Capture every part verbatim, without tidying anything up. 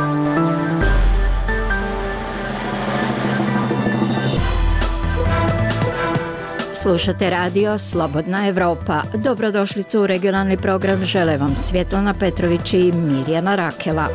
Slušate radio Slobodna Evropa. Dobrodošlicu u regionalni program žele vam Svjetlana Petrović i Mirjana Rakela.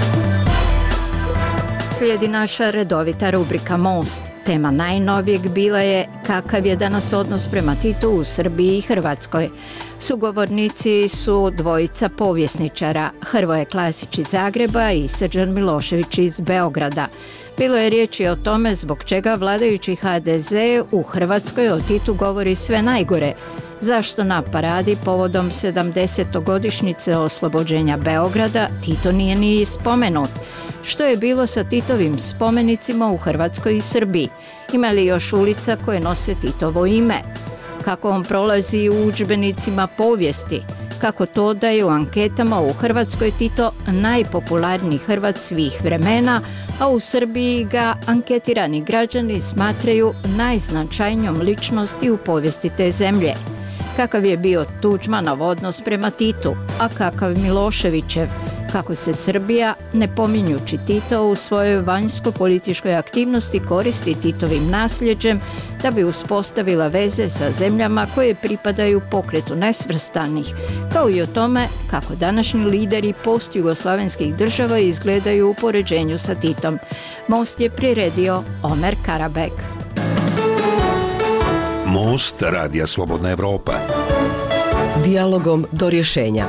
Slijedi naša redovita rubrika Most. Tema najnovijeg bila je kakav je danas odnos prema Titu u Srbiji i Hrvatskoj. Sugovornici su dvojica povjesničara, Hrvoje Klasić iz Zagreba i Srđan Milošević iz Beograda. Bilo je riječi o tome zbog čega vladajući ha de ze u Hrvatskoj o Titu govori sve najgore. Zašto na paradi povodom sedamdesetogodišnjice oslobođenja Beograda Tito nije ni spomenut? Što je bilo sa Titovim spomenicima u Hrvatskoj i Srbiji? Ima li još ulica koje nose Titovo ime? Kako on prolazi u udžbenicima povijesti? Kako to da je u anketama u Hrvatskoj Tito najpopularniji Hrvat svih vremena, a u Srbiji ga anketirani građani smatraju najznačajnijom ličnosti u povijesti te zemlje? Kakav je bio Tuđmanov odnos prema Titu, a kakav Miloševićev? Kako se Srbija, ne pominjući Tito, u svojoj vanjsko-političkoj aktivnosti koristi Titovim nasljeđem da bi uspostavila veze sa zemljama koje pripadaju pokretu nesvrstanih, kao i o tome kako današnji lideri postjugoslavenskih država izgledaju u poređenju sa Titom. Most je priredio Omer Karabek. Most radija Slobodna Evropa. Dijalogom do rješenja.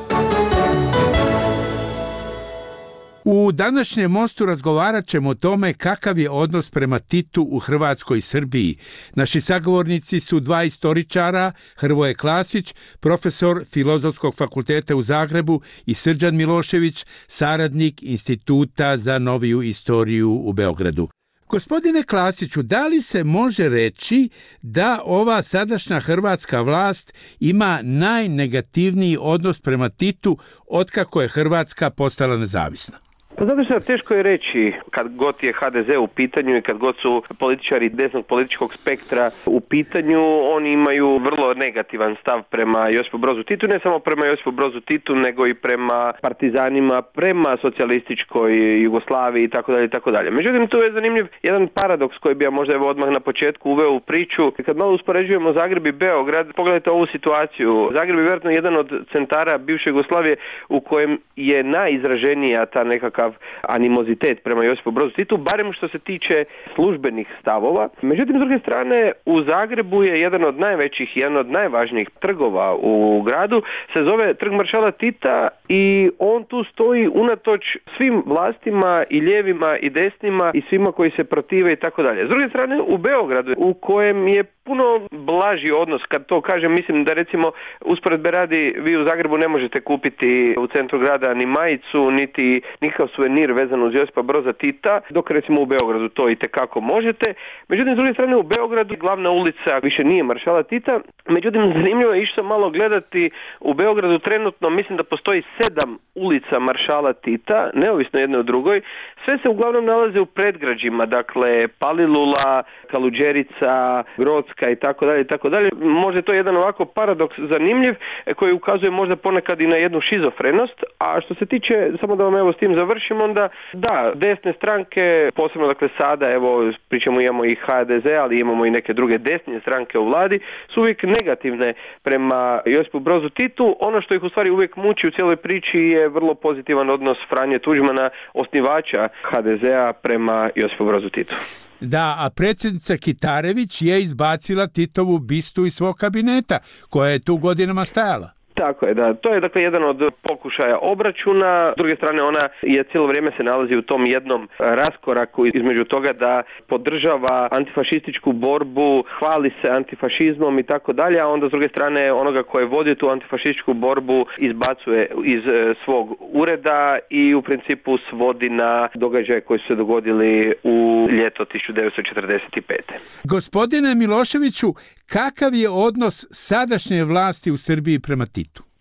U današnjem mostu razgovarat ćemo o tome kakav je odnos prema Titu u Hrvatskoj i Srbiji. Naši sagovornici su dva istoričara, Hrvoje Klasić, profesor Filozofskog fakulteta u Zagrebu, i Srđan Milošević, saradnik Instituta za noviju istoriju u Beogradu. Gospodine Klasiću, da li se može reći da ova sadašnja hrvatska vlast ima najnegativniji odnos prema Titu otkako je Hrvatska postala nezavisna? Pa zato što teško je reći kad god je ha de ze u pitanju i kad god su političari desnog političkog spektra u pitanju, oni imaju vrlo negativan stav prema Josipu Brozu Titu, ne samo prema Josipu Brozu Titu, nego i prema partizanima, prema socijalističkoj Jugoslaviji itd. itd. Međutim, tu je zanimljiv jedan paradoks koji bi ja možda evo odmah na početku uveo u priču. Kad malo uspoređujemo Zagreb i Beograd, pogledajte ovu situaciju. Zagreb je vjerojatno jedan od centara bivše Jugoslavije u kojem je najizraženija ta nekakva animozitet prema Josipu Brozu Titu, barem što se tiče službenih stavova. Međutim, s druge strane, u Zagrebu je jedan od najvećih, jedan od najvažnijih trgova u gradu, se zove Trg maršala Tita i on tu stoji unatoč svim vlastima i lijevima i desnima i svima koji se protive i tako dalje. S druge strane, u Beogradu, u kojem je puno blaži odnos, kad to kažem, mislim da recimo usporedbe radi, vi u Zagrebu ne možete kupiti u centru grada ni majicu, niti nikakav suvenir vezan uz Josipa Broza Tita, dok recimo u Beogradu to i tekako možete. Međutim, s druge strane, u Beogradu glavna ulica više nije maršala Tita. Međutim, zanimljivo je išao malo gledati, u Beogradu trenutno mislim da postoji sedam ulica maršala Tita, neovisno jedne od drugoj. Sve se uglavnom nalaze u predgrađima, dakle Palilula, Kaluđerica, Grodska i tako dalje i tako dalje. Možda je to jedan ovako paradoks zanimljiv koji ukazuje možda ponekad i na jednu šizofrenost, a što se tiče, samo da vam evo s tim završim, onda da, desne stranke, posebno dakle sada, evo pričamo imamo i ha de ze, ali imamo i neke druge desne stranke u vladi, su uvijek negativne prema Josipu Brozu Titu. Ono što ih u stvari uvijek muči u cijeloj priči je vrlo pozitivan odnos Franje Tuđmana, osnivača ha de zea, prema Josipu Brozu Titu. Da, a predsjednica Kitarević je izbacila Titovu bistu iz svog kabineta, koja je tu godinama stajala. Tako je, da. To je dakle jedan od pokušaja obračuna. S druge strane, ona je cijelo vrijeme se nalazi u tom jednom raskoraku između toga da podržava antifašističku borbu, hvali se antifašizmom i tako dalje, a onda s druge strane onoga koje vodi tu antifašističku borbu izbacuje iz svog ureda i u principu svodi na događaje koji su se dogodili u ljeto tisuću devetsto četrdeset pete. Gospodine Miloševiću, kakav je odnos sadašnje vlasti u Srbiji prema Titu?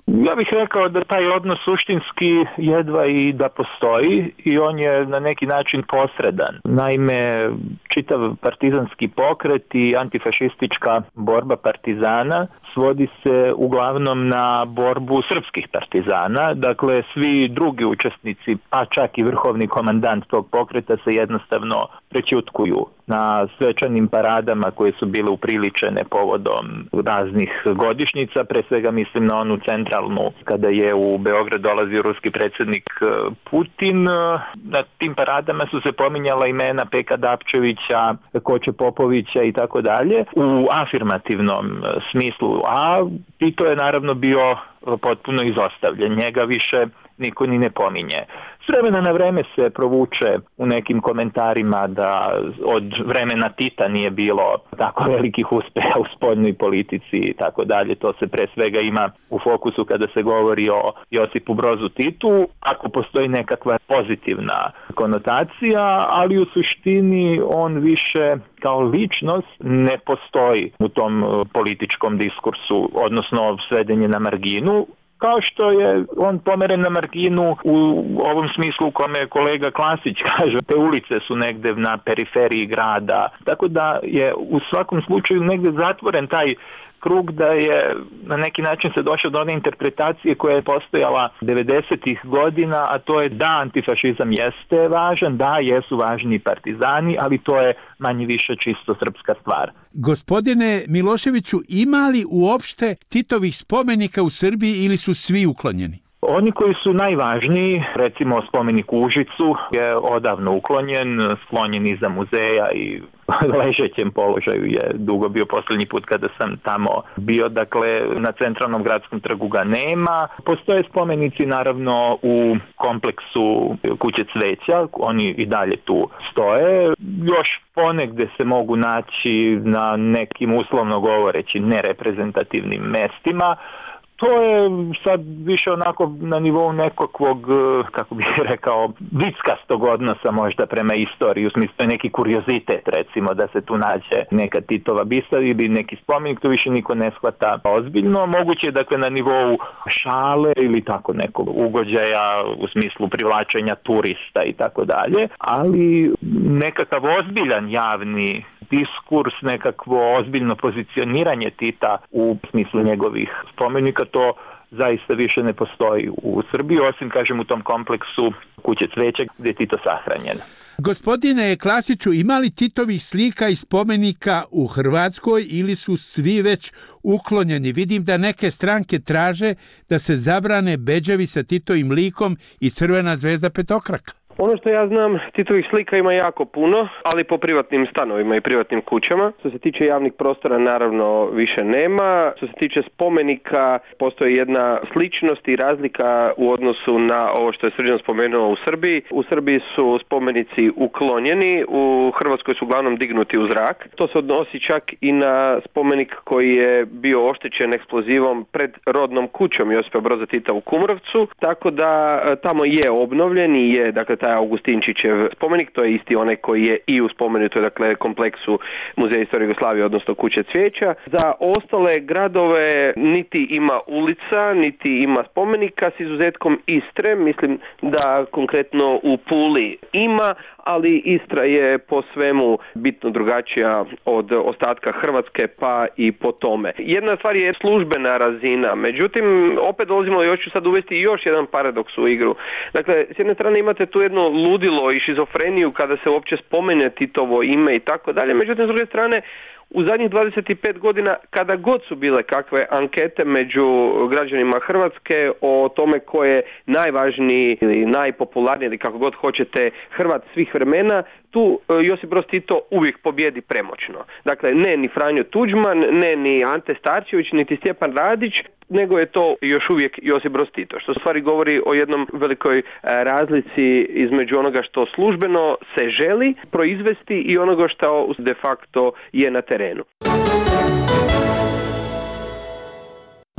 Ja bih rekao da taj odnos suštinski jedva i da postoji i on je na neki način posredan. Naime, čitav partizanski pokret i antifašistička borba partizana svodi se uglavnom na borbu srpskih partizana. Dakle, svi drugi učesnici, pa čak i vrhovni komandant tog pokreta se jednostavno prećutkuju. Na svečanim paradama koje su bile upriličene povodom raznih godišnjica, pre svega mislim na onu centralnu kada je u Beograd dolazio ruski predsjednik Putin. Na tim paradama su se pominjala imena Peka Dapčevića, Koče Popovića i tako dalje u afirmativnom smislu, a Tito je naravno bio potpuno izostavljen, njega više niko ni ne pominje. S vremena na vreme se provuče u nekim komentarima da od vremena Tita nije bilo tako velikih uspeha u spoljnoj politici i tako dalje. To se pre svega ima u fokusu kada se govori o Josipu Brozu Titu, ako postoji nekakva pozitivna konotacija, ali u suštini on više kao ličnost ne postoji u tom političkom diskursu, odnosno sveden je na marginu. Kao što je on pomeren na marginu u ovom smislu u kome kolega Klasić kaže, te ulice su negde na periferiji grada, tako da je u svakom slučaju negde zatvoren taj krug da je na neki način se došao do one interpretacije koja je postojala devedesetih godina, a to je da antifašizam jeste važan, da jesu važni partizani, ali to je manje više čisto srpska stvar. Gospodine Miloševiću, ima li uopšte Titovih spomenika u Srbiji ili su svi uklonjeni? Oni koji su najvažniji, recimo spomenik u Užicu je odavno uklonjen, sklonjen iza muzeja i ležećem položaju je dugo bio posljednji put kada sam tamo bio, dakle na centralnom gradskom trgu ga nema. Postoje spomenici naravno u kompleksu Kuće cveća, oni i dalje tu stoje. Još ponegde se mogu naći na nekim uslovno govoreći nereprezentativnim mestima. To je sad više onako na nivou nekakvog, kako bih rekao, vickastog odnosa možda prema istoriji, u smislu neki kuriozitet recimo da se tu nađe neka Titova bista ili neki spomenik, to više niko ne shvata ozbiljno. Moguće je dakle na nivou šale ili tako nekog ugođaja u smislu privlačenja turista i tako dalje, ali nekakav ozbiljan javni diskurs, nekakvo ozbiljno pozicioniranje Tita u smislu njegovih spomenika, to zaista više ne postoji u Srbiji, osim, kažem, u tom kompleksu Kuće cveća gdje je Tito sahranjen. Gospodine Klasiću, ima li Titovih slika i spomenika u Hrvatskoj ili su svi već uklonjeni? Vidim da neke stranke traže da se zabrane bedževi sa Titovim likom i crvena zvezda petokraka. Ono što ja znam, Titovih slika ima jako puno, ali po privatnim stanovima i privatnim kućama. Što se tiče javnih prostora, naravno više nema. Što se tiče spomenika, postoji jedna sličnost i razlika u odnosu na ovo što je Srđan spomenuo u Srbiji. U Srbiji su spomenici uklonjeni, u Hrvatskoj su uglavnom dignuti u zrak. To se odnosi čak i na spomenik koji je bio oštećen eksplozivom pred rodnom kućom Josipa Broza Tita u Kumrovcu, tako da tamo je obnovljen i je, dakle, taj Augustinčićev spomenik, to je isti onaj koji je i u spomenutoj, dakle, kompleksu Muzeja istorije Jugoslavije, odnosno Kuće cvijeća. Za ostale gradove niti ima ulica, niti ima spomenika, s izuzetkom Istre. Mislim da konkretno u Puli ima, ali Istra je po svemu bitno drugačija od ostatka Hrvatske, pa i po tome. Jedna stvar je službena razina, međutim, opet dolazimo, još ću sad uvesti još jedan paradoks u igru. Dakle, s jedne strane imate tu jedno ludilo i šizofreniju kada se uopće spomene Titovo ime i tako dalje, međutim, s druge strane, u zadnjih dvadeset pet godina, kada god su bile kakve ankete među građanima Hrvatske o tome ko je najvažniji ili najpopularniji ili kako god hoćete Hrvat svih vremena, tu Josip Broz Tito uvijek pobjedi premoćno. Dakle, ne ni Franjo Tuđman, ne ni Ante Starčević, niti Stjepan Radić, nego je to još uvijek Josip Broz Tito, što stvari govori o jednom velikoj razlici između onoga što službeno se želi proizvesti i onoga što de facto je na terenu.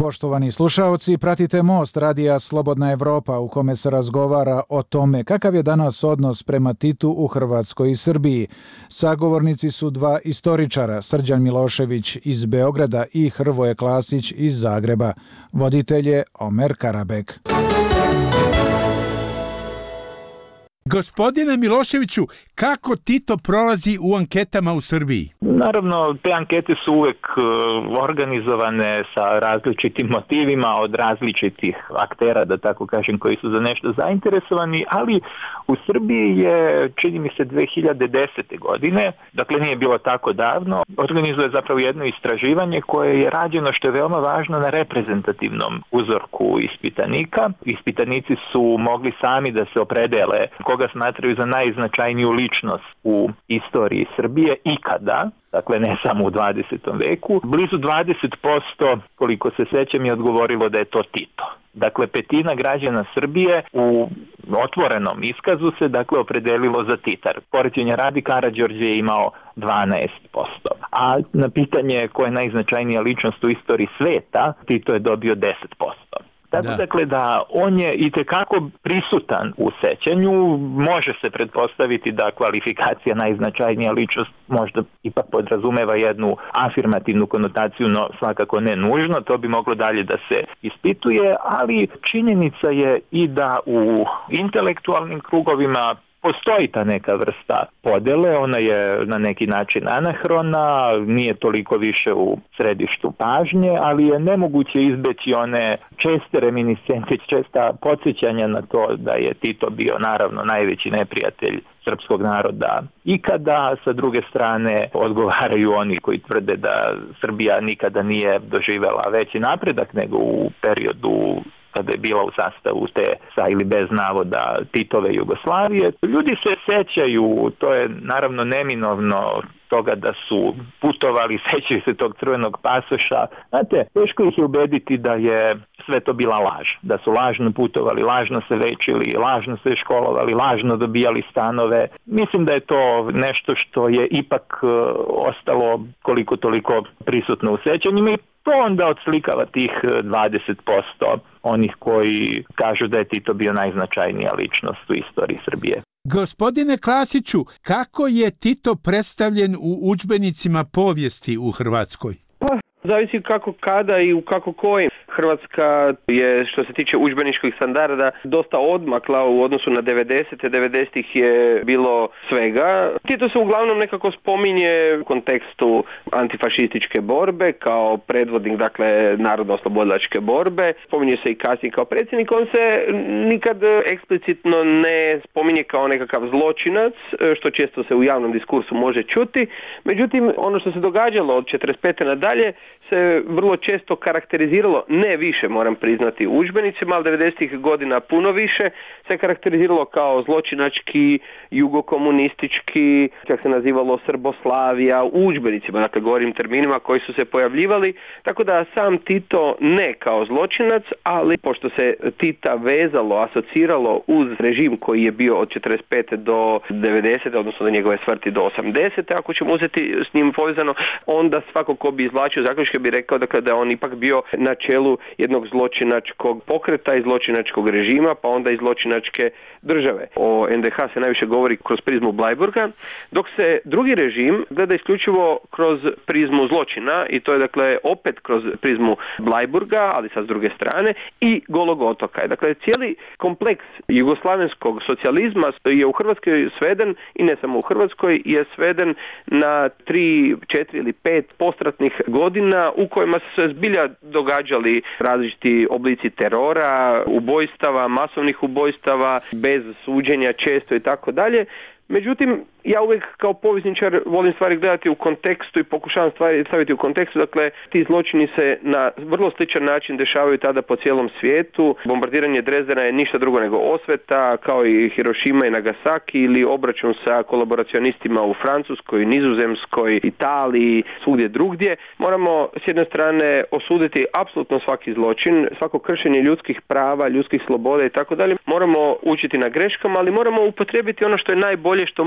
Poštovani slušaoci, pratite Most radija Slobodna Evropa u kome se razgovara o tome kakav je danas odnos prema Titu u Hrvatskoj i Srbiji. Sagovornici su dva istoričara, Srđan Milošević iz Beograda i Hrvoje Klasić iz Zagreba. Voditelj je Omer Karabek. Gospodine Miloševiću, kako Tito prolazi u anketama u Srbiji? Naravno, te ankete su uvek organizovane sa različitim motivima od različitih aktera, da tako kažem, koji su za nešto zainteresovani, ali u Srbiji je, čini mi se, dve hiljade desete. godine, dakle nije bilo tako davno, organizuje zapravo jedno istraživanje koje je rađeno, što je veoma važno, na reprezentativnom uzorku ispitanika. Ispitanici su mogli sami da se opredele koga smatraju za najznačajniju ličnost u istoriji Srbije ikada, dakle ne samo u dvadesetom veku. Blizu dvadeset posto, koliko se sećam, je odgovorilo da je to Tito. Dakle, petina građana Srbije u otvorenom iskazu se dakle opredelilo za Tita. Poređenja radi, Karađorđe je imao dvanaest posto. A na pitanje ko je najznačajnija ličnost u istoriji sveta, Tito je dobio deset posto. Tako da. dakle da on je itekako prisutan u sećanju, može se pretpostaviti da kvalifikacija najznačajnija ličnost možda ipak podrazumeva jednu afirmativnu konotaciju, no svakako ne nužno, to bi moglo dalje da se ispituje, ali činjenica je i da u intelektualnim krugovima postoji ta neka vrsta podele, ona je na neki način anahrona, nije toliko više u središtu pažnje, ali je nemoguće izbeći one česte reminiscencije, česta podsjećanja na to da je Tito bio naravno najveći neprijatelj srpskog naroda ikada. Sa druge strane odgovaraju oni koji tvrde da Srbija nikada nije doživela veći napredak nego u periodu kada je bila u sastavu te sa ili bez navoda Titove Jugoslavije. Ljudi se sećaju, to je naravno neminovno, toga da su putovali, sećaju se tog crvenog pasoša. Znate, teško ih je ubediti da je sve to bila laž. Da su lažno putovali, lažno se lečili, lažno se školovali, lažno dobijali stanove. Mislim da je to nešto što je ipak uh, ostalo koliko toliko prisutno u sećanjima i to onda odslikava tih dvadeset posto onih koji kažu da je Tito bio najznačajnija ličnost u istoriji Srbije. Gospodine Klasiću, kako je Tito predstavljen u udžbenicima povijesti u Hrvatskoj? Pa, zavisi kako, kada i u kako kojim. Hrvatska je, što se tiče udžbeničkih standarda, dosta odmakla u odnosu na devedesete. devedesetih je bilo svega. Tito se uglavnom nekako spominje u kontekstu antifašističke borbe kao predvodnik, dakle, narodno-oslobodilačke borbe. Spominje se i kasnije kao predsjednik. On se nikad eksplicitno ne spominje kao nekakav zločinac, što često se u javnom diskursu može čuti. Međutim, ono što se događalo od četrdeset pete nadalje se vrlo često karakteriziralo, ne više moram priznati u udžbenicima, ali devedesetih godina puno više, se karakteriziralo kao zločinački, jugokomunistički, čak se nazivalo Srboslavija u udžbenicima, dakle govorim terminima koji su se pojavljivali, tako da sam Tito ne kao zločinac, ali pošto se Tita vezalo, asociralo uz režim koji je bio od četrdeset pete do devedesete, odnosno do njegove smrti do osamdesete, ako ćemo uzeti s njim povezano, onda svako ko bi izvlačio zaključke bi rekao dakle, da je on ipak bio na čelu jednog zločinačkog pokreta i zločinačkog režima, pa onda i zločinačke države. O en de ha se najviše govori kroz prizmu Bleiburga, dok se drugi režim gleda isključivo kroz prizmu zločina i to je dakle opet kroz prizmu Bleiburga, ali sad s druge strane, i Golog otoka. Dakle, cijeli kompleks jugoslavenskog socijalizma je u Hrvatskoj sveden, i ne samo u Hrvatskoj, je sveden na tri, četiri ili pet postratnih godina u kojima su se zbilja događali različiti oblici terora, ubojstava, masovnih ubojstava, bez suđenja često i tako dalje. Međutim, ja uvijek kao povjesničar volim stvari gledati u kontekstu i pokušavam stvari staviti u kontekstu. Dakle, ti zločini se na vrlo sličan način dešavaju tada po cijelom svijetu. Bombardiranje Drezdena je ništa drugo nego osveta, kao i Hirošima i Nagasaki, ili obračun sa kolaboracionistima u Francuskoj, Nizozemskoj, Italiji, svugdje drugdje. Moramo s jedne strane osuditi apsolutno svaki zločin, svako kršenje ljudskih prava, ljudskih sloboda i tako dalje. Moramo učiti na greškama, ali moramo upotrijebiti ono što je najbolje što možemo upotrijebiti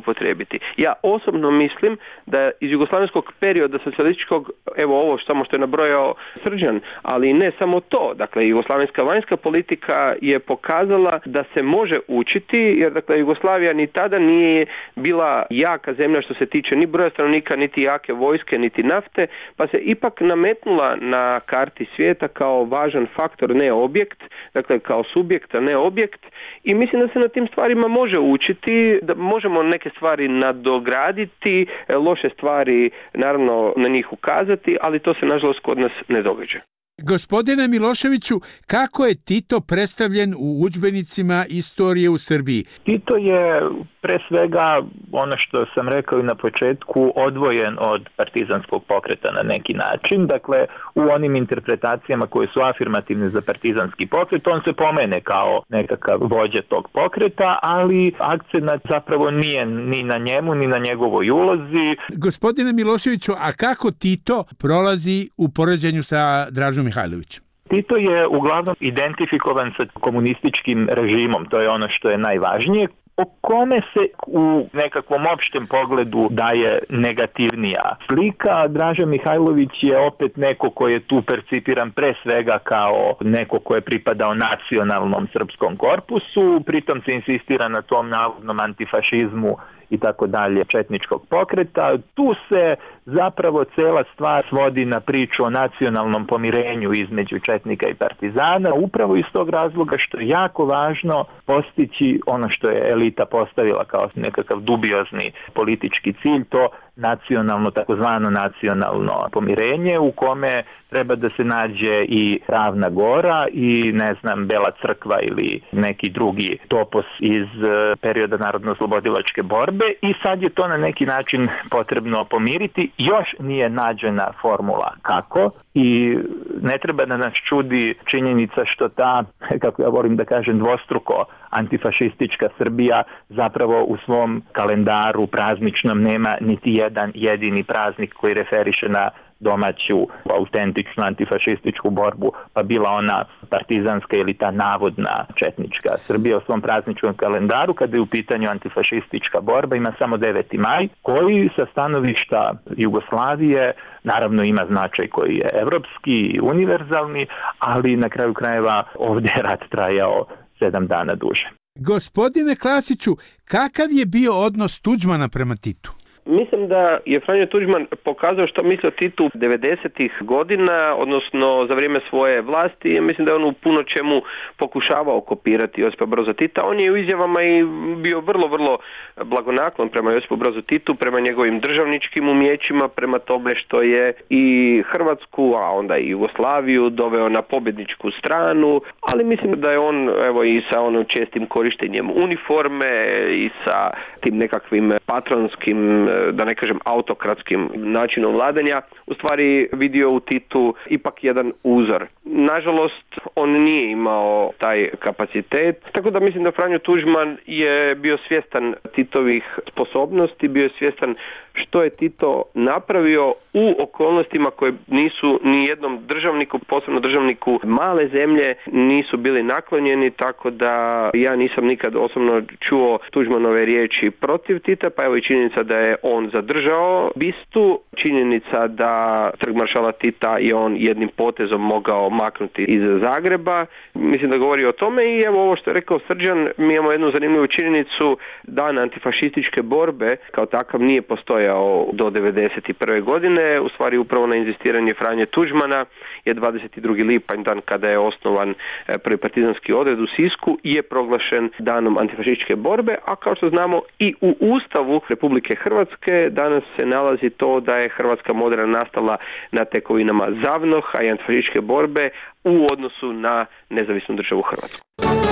upotrijebiti. Ja osobno mislim da iz jugoslavenskog perioda socijalističkog, evo ovo samo što je nabrojao Srđan, ali ne samo to, dakle jugoslavenska vanjska politika je pokazala da se može učiti, jer dakle Jugoslavija ni tada nije bila jaka zemlja što se tiče ni broja stanovnika, niti jake vojske, niti nafte, pa se ipak nametnula na karti svijeta kao važan faktor, ne objekt, dakle kao subjekt, a ne objekt, i mislim da se na tim stvarima može učiti, da možemo neke stvari nadograditi, loše stvari naravno na njih ukazati, ali to se nažalost kod nas ne događa. Gospodine Miloševiću, kako je Tito predstavljen u udžbenicima istorije u Srbiji? Tito je pre svega, ono što sam rekao i na početku, odvojen od partizanskog pokreta na neki način. Dakle, u onim interpretacijama koje su afirmativne za partizanski pokret, on se pomene kao nekakav vođa tog pokreta, ali akcenat zapravo nije ni na njemu, ni na njegovoj ulozi. Gospodine Miloševiću, a kako Tito prolazi u poređenju sa Dražom Mihajlovićem? Tito je uglavnom identifikovan sa komunističkim režimom, to je ono što je najvažnije, o kome se u nekakvom opštem pogledu daje negativnija slika. Draža Mihajlović je opet neko ko je tu percipiran pre svega kao neko ko je pripadao nacionalnom srpskom korpusu, pritom se insistira na tom navodnom antifašizmu i tako dalje četničkog pokreta. Tu se zapravo cela stvar svodi na priču o nacionalnom pomirenju između četnika i partizana, upravo iz tog razloga što je jako važno postići ono što je elita postavila kao nekakav dubiozni politički cilj, to nacionalno, takozvano nacionalno pomirenje, u kome treba da se nađe i Ravna Gora i, ne znam, Bela crkva ili neki drugi topos iz perioda narodno-oslobodilačke borbe, i sad je to na neki način potrebno pomiriti. Još nije nađena formula kako, i ne treba da nas čudi činjenica što ta, kako ja volim da kažem, dvostruko antifašistička Srbija zapravo u svom kalendaru prazničnom nema niti jedan jedini praznik koji referiše na domaću, autentičnu antifašističku borbu, pa bila ona partizanska ili ta navodna četnička. Srbija u svom prazničnom kalendaru, kada je u pitanju antifašistička borba, ima samo deveti maj, koji sa stanovišta Jugoslavije naravno ima značaj koji je evropski i univerzalni, ali na kraju krajeva ovdje je rat trajao sedam dana duže. Gospodine Klasiću, kakav je bio odnos Tuđmana prema Titu? Mislim da je Franjo Tuđman pokazao što misli o Titu devedesetih godina, odnosno za vrijeme svoje vlasti. Mislim da je on u puno čemu pokušavao kopirati Josipa Broza Tita. On je u izjavama i bio vrlo, vrlo blagonaklon prema Josipu Brozu Titu, prema njegovim državničkim umjećima, prema tome što je i Hrvatsku, a onda i Jugoslaviju doveo na pobjedničku stranu, ali mislim da je on, evo, i sa onim čestim korištenjem uniforme i sa tim nekakvim patronskim, da ne kažem autokratskim načinom vladanja, u stvari vidio u Titu ipak jedan uzor. Nažalost, on nije imao taj kapacitet, tako da mislim da Franjo Tuđman je bio svjestan Titovih sposobnosti, bio je svjestan što je Tito napravio u okolnostima koje nisu ni jednom državniku, posebno državniku male zemlje, nisu bili naklonjeni, tako da ja nisam nikad osobno čuo Tuđmanove riječi protiv Tita, pa evo i činjenica da je on zadržao bistu, činjenica da trg maršala Tita je on jednim potezom mogao maknuti iz Zagreba, mislim da govori o tome. I evo ovo što je rekao Srđan, mi imamo jednu zanimljivu činjenicu, dan antifašističke borbe kao takav nije postojao do devedeset prve godine, u stvari upravo na inzistiranje Franje Tuđmana je dvadeset drugi lipanj, dan kada je osnovan prvi partizanski odred u Sisku, je proglašen danom antifašističke borbe, a kao što znamo i u Ustavu Republike Hrvatske danas se nalazi to da je Hrvatska moderna nastala na tekovinama ZAVNOH-a i antifašističke borbe u odnosu na nezavisnu državu Hrvatsku.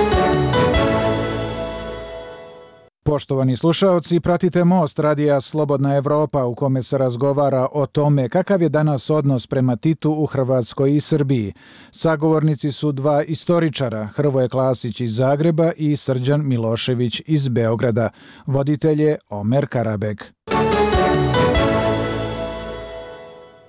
Poštovani slušaoci, pratite Most radija Slobodna Evropa u kome se razgovara o tome kakav je danas odnos prema Titu u Hrvatskoj i Srbiji. Sagovornici su dva istoričara, Hrvoje Klasić iz Zagreba i Srđan Milošević iz Beograda. Voditelj je Omer Karabek.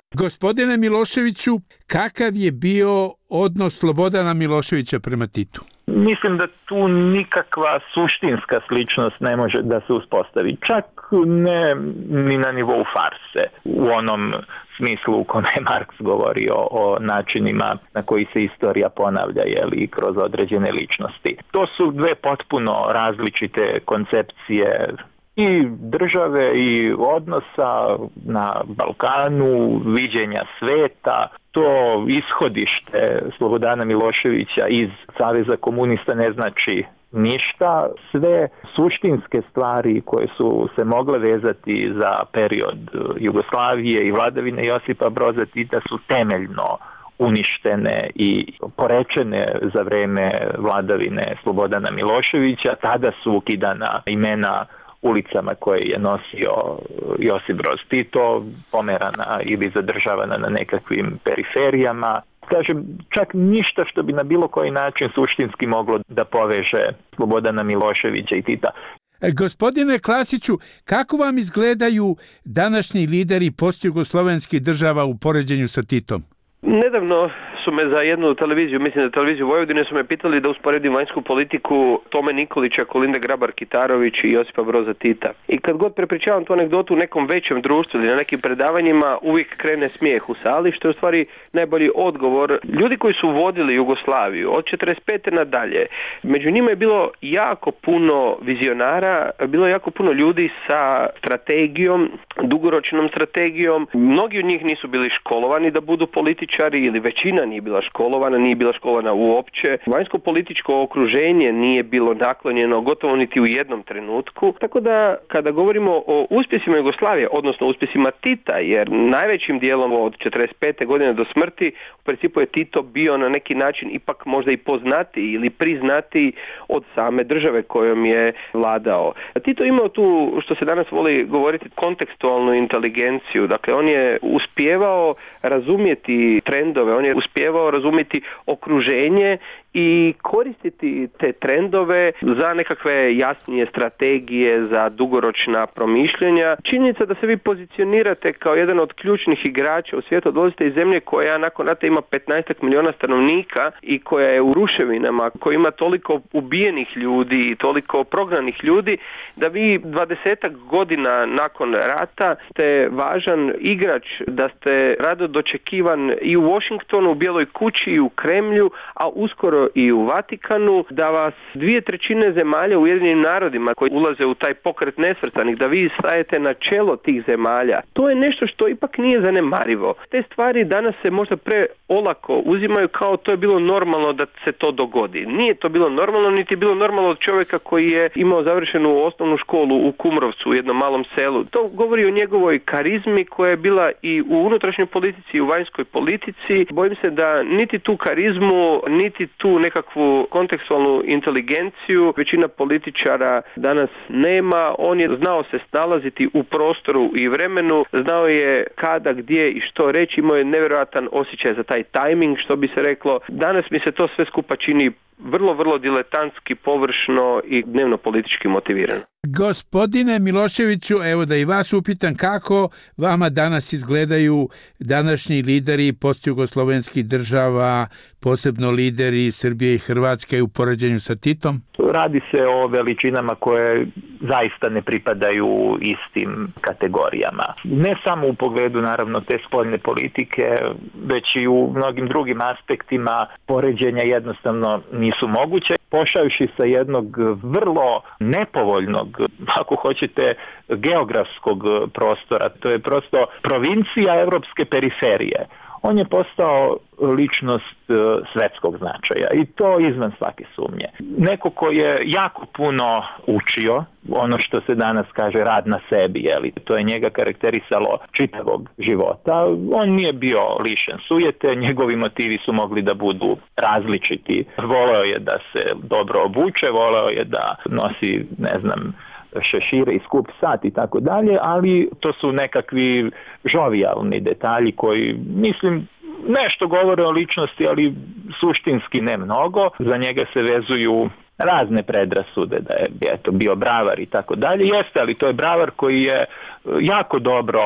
Gospodine Miloševiću, kakav je bio odnos Slobodana Miloševića prema Titu? Mislim da tu nikakva suštinska sličnost ne može da se uspostavi. Čak ne ni na nivou farse, u onom smislu u kome je Marks govorio o načinima na koji se istorija ponavlja, jeli, kroz određene ličnosti. To su dve potpuno različite koncepcije i države i odnosa na Balkanu, viđenja sveta. To ishodište Slobodana Miloševića iz Saveza komunista ne znači ništa. Sve suštinske stvari koje su se mogle vezati za period Jugoslavije i vladavine Josipa Broza Tita su temeljno uništene i porečene za vreme vladavine Slobodana Miloševića. Tada su ukidana imena ulicama koje je nosio Josip Broz Tito, pomerana ili zadržavana na nekakvim periferijama. Kažem, čak ništa što bi na bilo koji način suštinski moglo da poveže Slobodana Miloševića i Tita. Gospodine Klasiću, kako vam izgledaju današnji lideri postjugoslovenskih država u poređenju sa Titom? Nedavno su me za jednu televiziju, mislim da televiziju Vojvodine, su me pitali da usporedim vanjsku politiku Tome Nikolića, Kolinde Grabar-Kitarović i Josipa Broza Tita. I kad god prepričavam tu anegdotu u nekom većem društvu ili na nekim predavanjima, uvijek krene smijeh u sali, što je u stvari najbolji odgovor. Ljudi koji su vodili Jugoslaviju od četrdeset pete nadalje, među njima je bilo jako puno vizionara, bilo je jako puno ljudi sa strategijom, dugoročnom strategijom. Mnogi od njih nisu bili školovani da budu političari ili većina nije bila školovana, nije bila školovana uopće. Vanjsko političko okruženje nije bilo naklonjeno gotovo niti u jednom trenutku. Tako da kada govorimo o uspjesima Jugoslavije, odnosno uspjesima Tita, jer najvećim dijelom od četrdeset pete godine do smrti u principu je Tito bio na neki način ipak možda i poznati ili priznati od same države kojom je vladao. Tito imao tu, što se danas voli govoriti, kontekstualnu inteligenciju. Dakle, on je uspijevao razumjeti trendove, on je uspijevao razumjeti okruženje i koristiti te trendove za nekakve jasnije strategije, za dugoročna promišljanja. Činjenica da se vi pozicionirate kao jedan od ključnih igrača u svijetu, dolazite iz zemlje koja nakon rata ima petnaest milijuna stanovnika i koja je u ruševinama, koja ima toliko ubijenih ljudi i toliko prognanih ljudi, da vi dvadesetak godina nakon rata ste važan igrač, da ste rado dočekivan i u Washingtonu, u Bijeloj kući i u Kremlju, a uskoro i u Vatikanu, da vas dvije trećine zemalja u Ujedinjenim narodima koji ulaze u taj pokret nesvrstanih, da vi stajete na čelo tih zemalja. To je nešto što ipak nije zanemarivo. Te stvari danas se možda pre olako uzimaju kao to je bilo normalno da se to dogodi. Nije to bilo normalno, niti je bilo normalno od čovjeka koji je imao završenu osnovnu školu u Kumrovcu, u jednom malom selu. To govori o njegovoj karizmi koja je bila i u unutrašnjoj politici i u vanjskoj politici. Bojim se da niti tu karizmu, niti tu nekakvu kontekstualnu inteligenciju većina političara danas nema. On je znao se snalaziti u prostoru i vremenu, znao je kada, gdje i što reći, imao je nevjerojatan osjećaj za taj tajming, što bi se reklo. Danas mi se to sve skupa čini vrlo, vrlo diletantski, površno i dnevno politički motivirano. Gospodine Miloševiću, evo da i vas upitam kako vama danas izgledaju današnji lideri postjugoslovenskih država, posebno lideri Srbije i Hrvatske u poređenju sa Titom? Radi se o veličinama koje zaista ne pripadaju istim kategorijama. Ne samo u pogledu naravno te spoljne politike, već i u mnogim drugim aspektima poređenja jednostavno nisu moguće. Pošavši sa jednog vrlo nepovoljnog, ako hoćete, geografskog prostora, to je prosto provincija evropske periferije. On je postao ličnost svetskog značaja i to izvan svake sumnje. Neko ko je jako puno učio, ono što se danas kaže rad na sebi, jeli, to je njega karakterisalo čitavog života. On nije bio lišen sujete, njegovi motivi su mogli da budu različiti. Voleo je da se dobro obuče, voleo je da nosi, ne znam, šešire i skup sat i tako dalje, ali to su nekakvi žovijalni detalji koji, mislim, nešto govore o ličnosti, ali suštinski ne mnogo. Za njega se vezuju razne predrasude da je eto, bio bravar i tako dalje. Jeste, ali to je bravar koji je jako dobro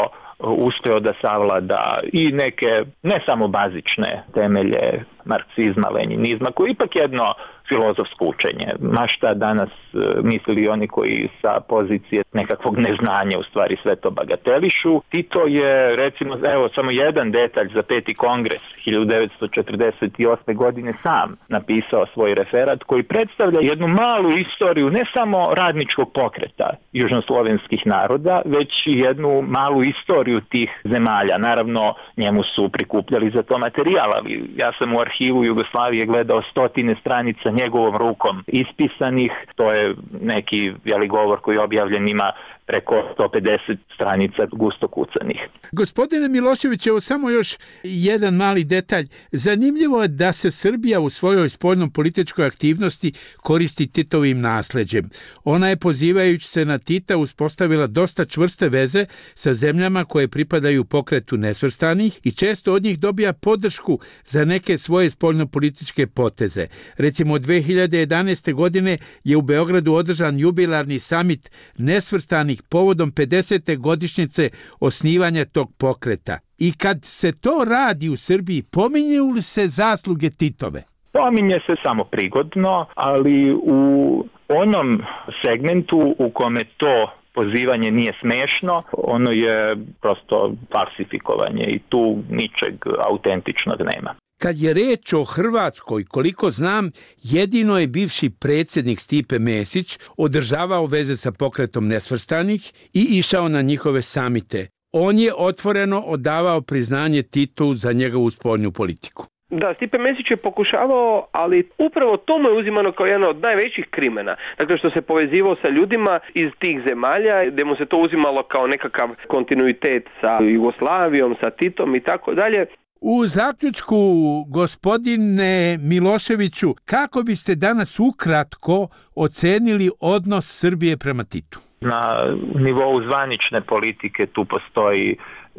uspio da savlada i neke, ne samo bazične temelje marksizma, lenjinizma, koji ipak jedno filozofsko učenje. Ma šta danas mislili oni koji sa pozicije nekakvog neznanja u stvari sve to bagatelišu. Tito je, recimo, evo samo jedan detalj za peti kongres hiljadu devetsto četrdeset osme godine sam napisao svoj referat koji predstavlja jednu malu istoriju ne samo radničkog pokreta južnoslovenskih naroda, već i jednu malu istoriju tih zemalja. Naravno, njemu su prikupljali za to materijal, ali ja sam u arhivu Jugoslavije gledao stotine stranica njegovom rukom ispisanih. To je neki veli govor koji je objavljen, ima preko sto pedeset stranica gusto kucanih. Gospodine Milošević, evo samo još jedan mali detalj. Zanimljivo je da se Srbija u svojoj spoljnom političkoj aktivnosti koristi Titovim nasleđem. Ona je, pozivajući se na Tita, uspostavila dosta čvrste veze sa zemljama koje pripadaju pokretu nesvrstanih i često od njih dobija podršku za neke svoje spoljnopolitičke poteze. Recimo, dve hiljade jedanaeste. godine je u Beogradu održan jubilarni samit nesvrstanih povodom pedesete godišnjice osnivanja tog pokreta. I kad se to radi u Srbiji, pominju li se zasluge Titove? Pominje se samo prigodno, ali u onom segmentu u kome to pozivanje nije smešno, ono je prosto falsifikovanje i tu ničeg autentičnog nema. Kad je reč o Hrvatskoj, koliko znam, jedino je bivši predsjednik Stipe Mesić održavao veze sa pokretom nesvrstanih i išao na njihove samite. On je otvoreno odavao priznanje Titu za njegovu spoljnu politiku. Da, Stipe Mesić je pokušavao, ali upravo to mu je uzimano kao jedan od najvećih krimena. Dakle, što se povezivao sa ljudima iz tih zemalja, gdje mu se to uzimalo kao nekakav kontinuitet sa Jugoslavijom, sa Titom i tako dalje. U zaključku, gospodine Miloševiću, kako biste danas ukratko ocenili odnos Srbije prema Titu? Na nivou zvanične politike tu postoji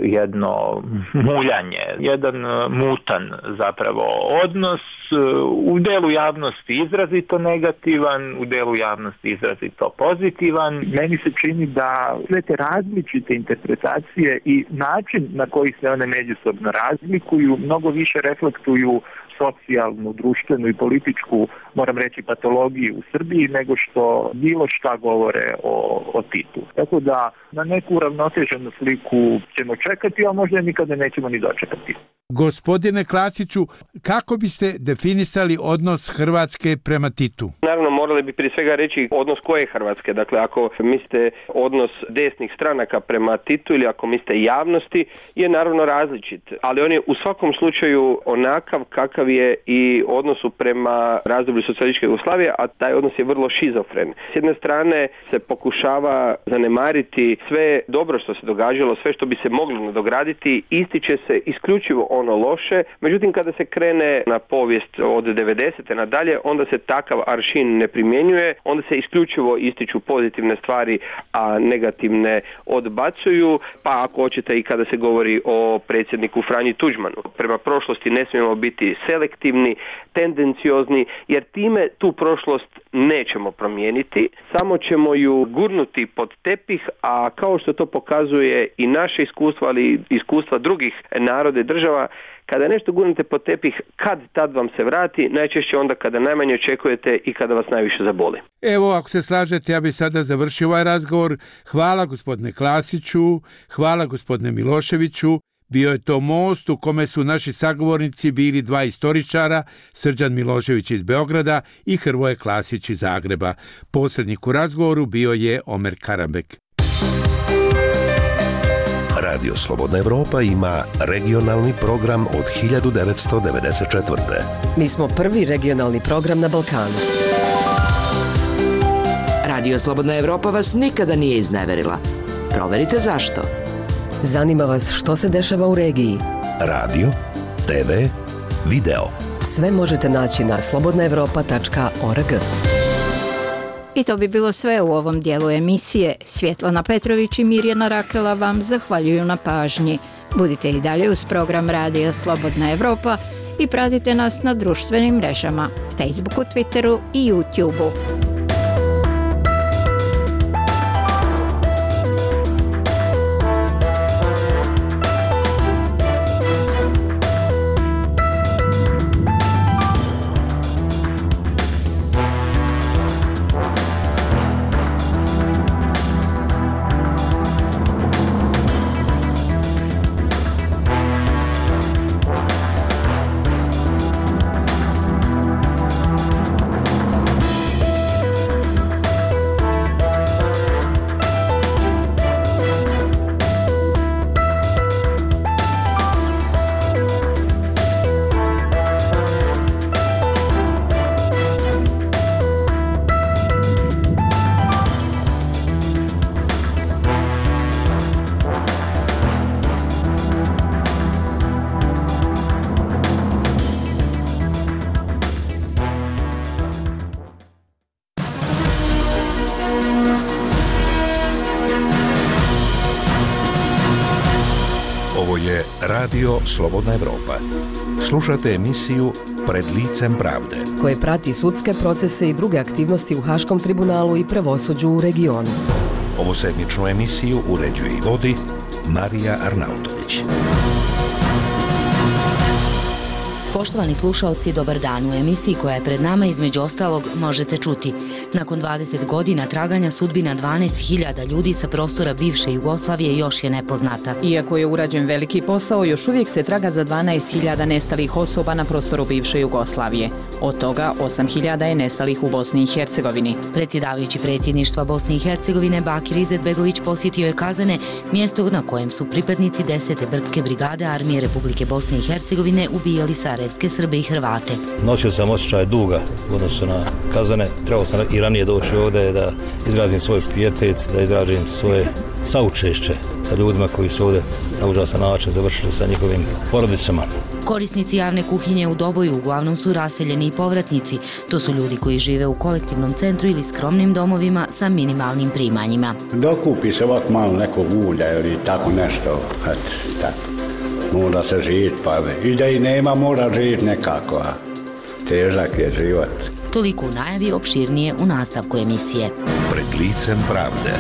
jedno muljanje, jedan mutan zapravo odnos, u delu javnosti izrazito negativan, u delu javnosti izrazito pozitivan. Meni se čini da sve te različite interpretacije i način na koji se one međusobno razlikuju mnogo više reflektuju socijalnu, društvenu i političku, moram reći, patologiju u Srbiji nego što bilo šta govore o, o Titu. Tako da na neku uravnoteženu sliku ćemo čekati, a možda nikada nećemo ni dočekati. Gospodine Klasiću, kako biste definisali odnos Hrvatske prema Titu? Naravno, morali bi prije svega reći odnos koje Hrvatske. Dakle, ako mislite odnos desnih stranaka prema Titu ili ako mislite javnosti, je naravno različit. Ali on je u svakom slučaju onakav kakav je i odnosu prema razdoblju socijalističke Jugoslavije, a taj odnos je vrlo šizofren. S jedne strane se pokušava zanemariti sve dobro što se događalo, sve što bi se moglo nadograditi, ističe se isključivo ono loše, međutim kada se krene na povijest od devedesete nadalje, onda se takav aršin ne primjenjuje, onda se isključivo ističu pozitivne stvari, a negativne odbacuju, pa ako hoćete i kada se govori o predsjedniku Franji Tuđmanu. Prema prošlosti ne smijemo biti selektivni, tendenciozni, jer time tu prošlost nećemo promijeniti, samo ćemo ju gurnuti pod tepih, a kao što to pokazuje i naše iskustvo, ali iskustva drugih naroda i država, kada nešto gurnete pod tepih, kad tad vam se vrati, najčešće onda kada najmanje očekujete i kada vas najviše zaboli. Evo, ako se slažete, ja bih sada završio ovaj razgovor. Hvala gospodine Klasiću, hvala gospodine Miloševiću. Bio je to most u kome su naši sagovornici bili dva istoričara, Srđan Milošević iz Beograda i Hrvoje Klasić iz Zagreba. Posrednik u razgovoru bio je Omer Karabek. Radio Slobodna Evropa ima regionalni program od hiljadu devetsto devedeset četvrte. Mi smo prvi regionalni program na Balkanu. Radio Slobodna Evropa vas nikada nije izneverila. Proverite zašto. Zanima vas što se dešava u regiji? Radio, te ve, video. Sve možete naći na slobodna evropa tačka org. I to bi bilo sve u ovom dijelu emisije. Svjetlana Petrović i Mirjana Rakela vam zahvaljuju na pažnji. Budite i dalje uz program Radija Slobodna Evropa i pratite nas na društvenim mrežama, Facebooku, Twitteru i YouTubeu. Radio Slobodna Evropa. Slušate emisiju Pred licem pravde, koje prati sudske procese i druge aktivnosti u Haškom tribunalu i pravosuđu u regionu. Ovu sedmičnu emisiju uređuje i vodi Marija Arnautović. Poštovani slušaoci, dobar dan. U emisiji koja je pred nama između ostalog možete čuti: nakon dvadeset godina traganja sudbina dvanaest hiljada ljudi sa prostora bivše Jugoslavije još je nepoznata. Iako je urađen veliki posao, još uvijek se traga za dvanaest hiljada nestalih osoba na prostoru bivše Jugoslavije. Od toga osam hiljada je nestalih u Bosni i Hercegovini. Predsjedavajući predsjedništva Bosne i Hercegovine Bakir Izetbegović posjetio je Kazane, mjesto na kojem su pripadnici desete brdske brigade Armije Republike Bosne i Hercegovine ubijali Sarajevske Srbe i Hrvate. Nosio sam osjećaj duga u odnosu na Kazane. Trebao sam i ranije doći ovdje da izrazim svoj pijetet, da izrazim svoje saučešće sa ljudima koji su ovdje na užasan način završili sa njihovim porodicama. Korisnici javne kuhinje u Doboju uglavnom su raseljeni i povratnici. To su ljudi koji žive u kolektivnom centru ili skromnim domovima sa minimalnim primanjima. Dokupi se ovako malo nekog ulja ili tako nešto. Tako. Mora se živjeti, pa i da i nema, mora živjeti nekako, a težak je život. Toliko u najavi, opširnije u nastavku emisije. Pred licem pravde.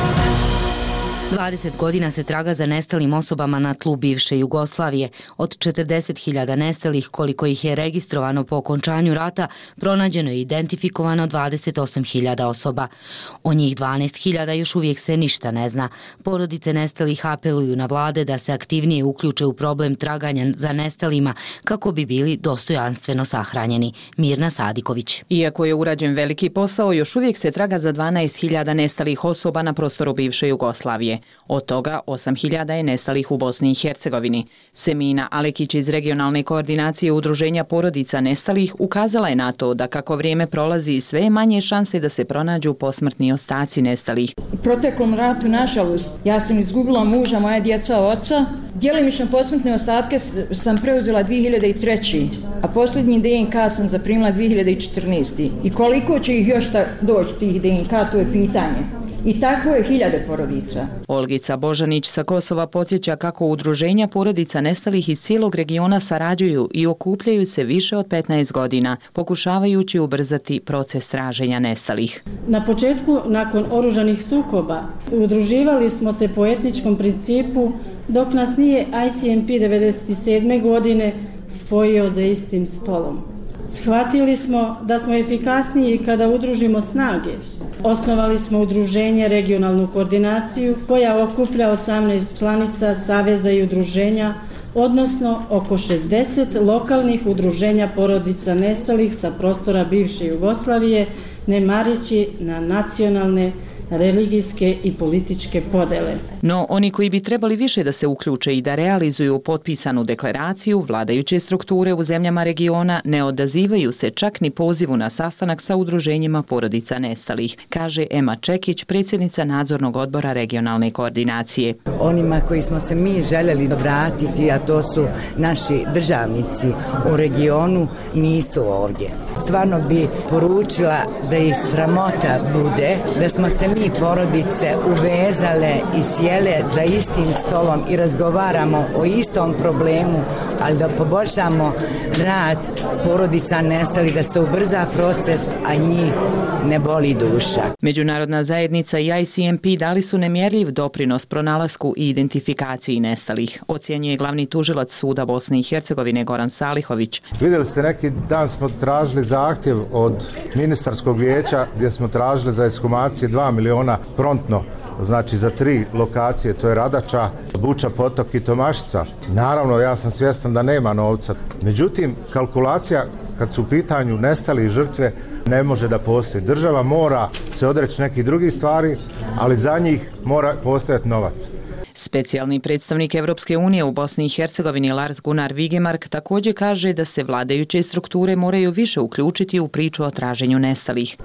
dvadeset godina se traga za nestalim osobama na tlu bivše Jugoslavije. Od četrdeset hiljada nestalih, koliko ih je registrovano po okončanju rata, pronađeno i identifikovano dvadeset osam hiljada osoba. O njih dvanaest hiljada još uvijek se ništa ne zna. Porodice nestalih apeluju na vlade da se aktivnije uključe u problem traganja za nestalima kako bi bili dostojanstveno sahranjeni. Mirna Sadiković. Iako je urađen veliki posao, još uvijek se traga za dvanaest hiljada nestalih osoba na prostoru bivše Jugoslavije. Od toga osam hiljada je nestalih u Bosni i Hercegovini. Semina Alekić iz regionalne koordinacije Udruženja porodica nestalih ukazala je na to da kako vrijeme prolazi sve je manje šanse da se pronađu posmrtni ostaci nestalih. U proteklom ratu, nažalost, ja sam izgubila muža, moja djeca, oca. Djelimično posmrtne ostatke sam preuzela dvije hiljade treće. a posljednji D N K sam zaprimila dvije hiljade četrnaeste. I koliko će ih još doći tih D N K, to je pitanje. I tako je hiljade porodica. Olgica Božanić sa Kosova podsjeća kako udruženja porodica nestalih iz cijelog regiona sarađuju i okupljaju se više od petnaest godina, pokušavajući ubrzati proces traženja nestalih. Na početku, nakon oružanih sukoba, udruživali smo se po etničkom principu, dok nas nije I C M P devedeset sedme godine spojio za istim stolom. Shvatili smo da smo efikasniji kada udružimo snage. Osnovali smo udruženje Regionalnu koordinaciju koja okuplja osamnaest članica saveza i udruženja, odnosno oko šezdeset lokalnih udruženja porodica nestalih sa prostora bivše Jugoslavije, ne mareći na nacionalne, religijske i političke podele. No, oni koji bi trebali više da se uključe i da realizuju potpisanu deklaraciju, vladajuće strukture u zemljama regiona ne odazivaju se čak ni pozivu na sastanak sa udruženjima porodica nestalih, kaže Ema Čekić, predsjednica nadzornog odbora regionalne koordinacije. Onima koji smo se mi željeli vratiti, a to su naši državnici u regionu, nisu ovdje. Stvarno bi poručila da ih sramota bude, da smo se mi porodice uvezale i sjele za istim stolom i razgovaramo o istom problemu, ali da poboljšamo rad porodica nestali, da se ubrza proces, a njih ne boli duša. Međunarodna zajednica i I C M P dali su nemjerljiv doprinos pronalasku i identifikaciji nestalih, ocjenjuje glavni tužilac suda Bosne i Hercegovine Goran Salihović. Vidjeli ste, neki dan smo tražili zahtjev od ministarskog vijeća gdje smo tražili za ekshumacije dva miliona prontno, znači za tri lokacije, to je Radača, Buča, Potok i Tomašica. Naravno, ja sam svjestan da nema novca. Međutim, kalkulacija kad su u pitanju nestali žrtve ne može da postoji. Država mora se odreći nekih drugih stvari, ali za njih mora postojati novac. Specijalni predstavnik Evropske unije u Bosni i Hercegovini Lars Gunnar Vigemark također kaže da se vladajuće strukture moraju više uključiti u priču o traženju nestalih.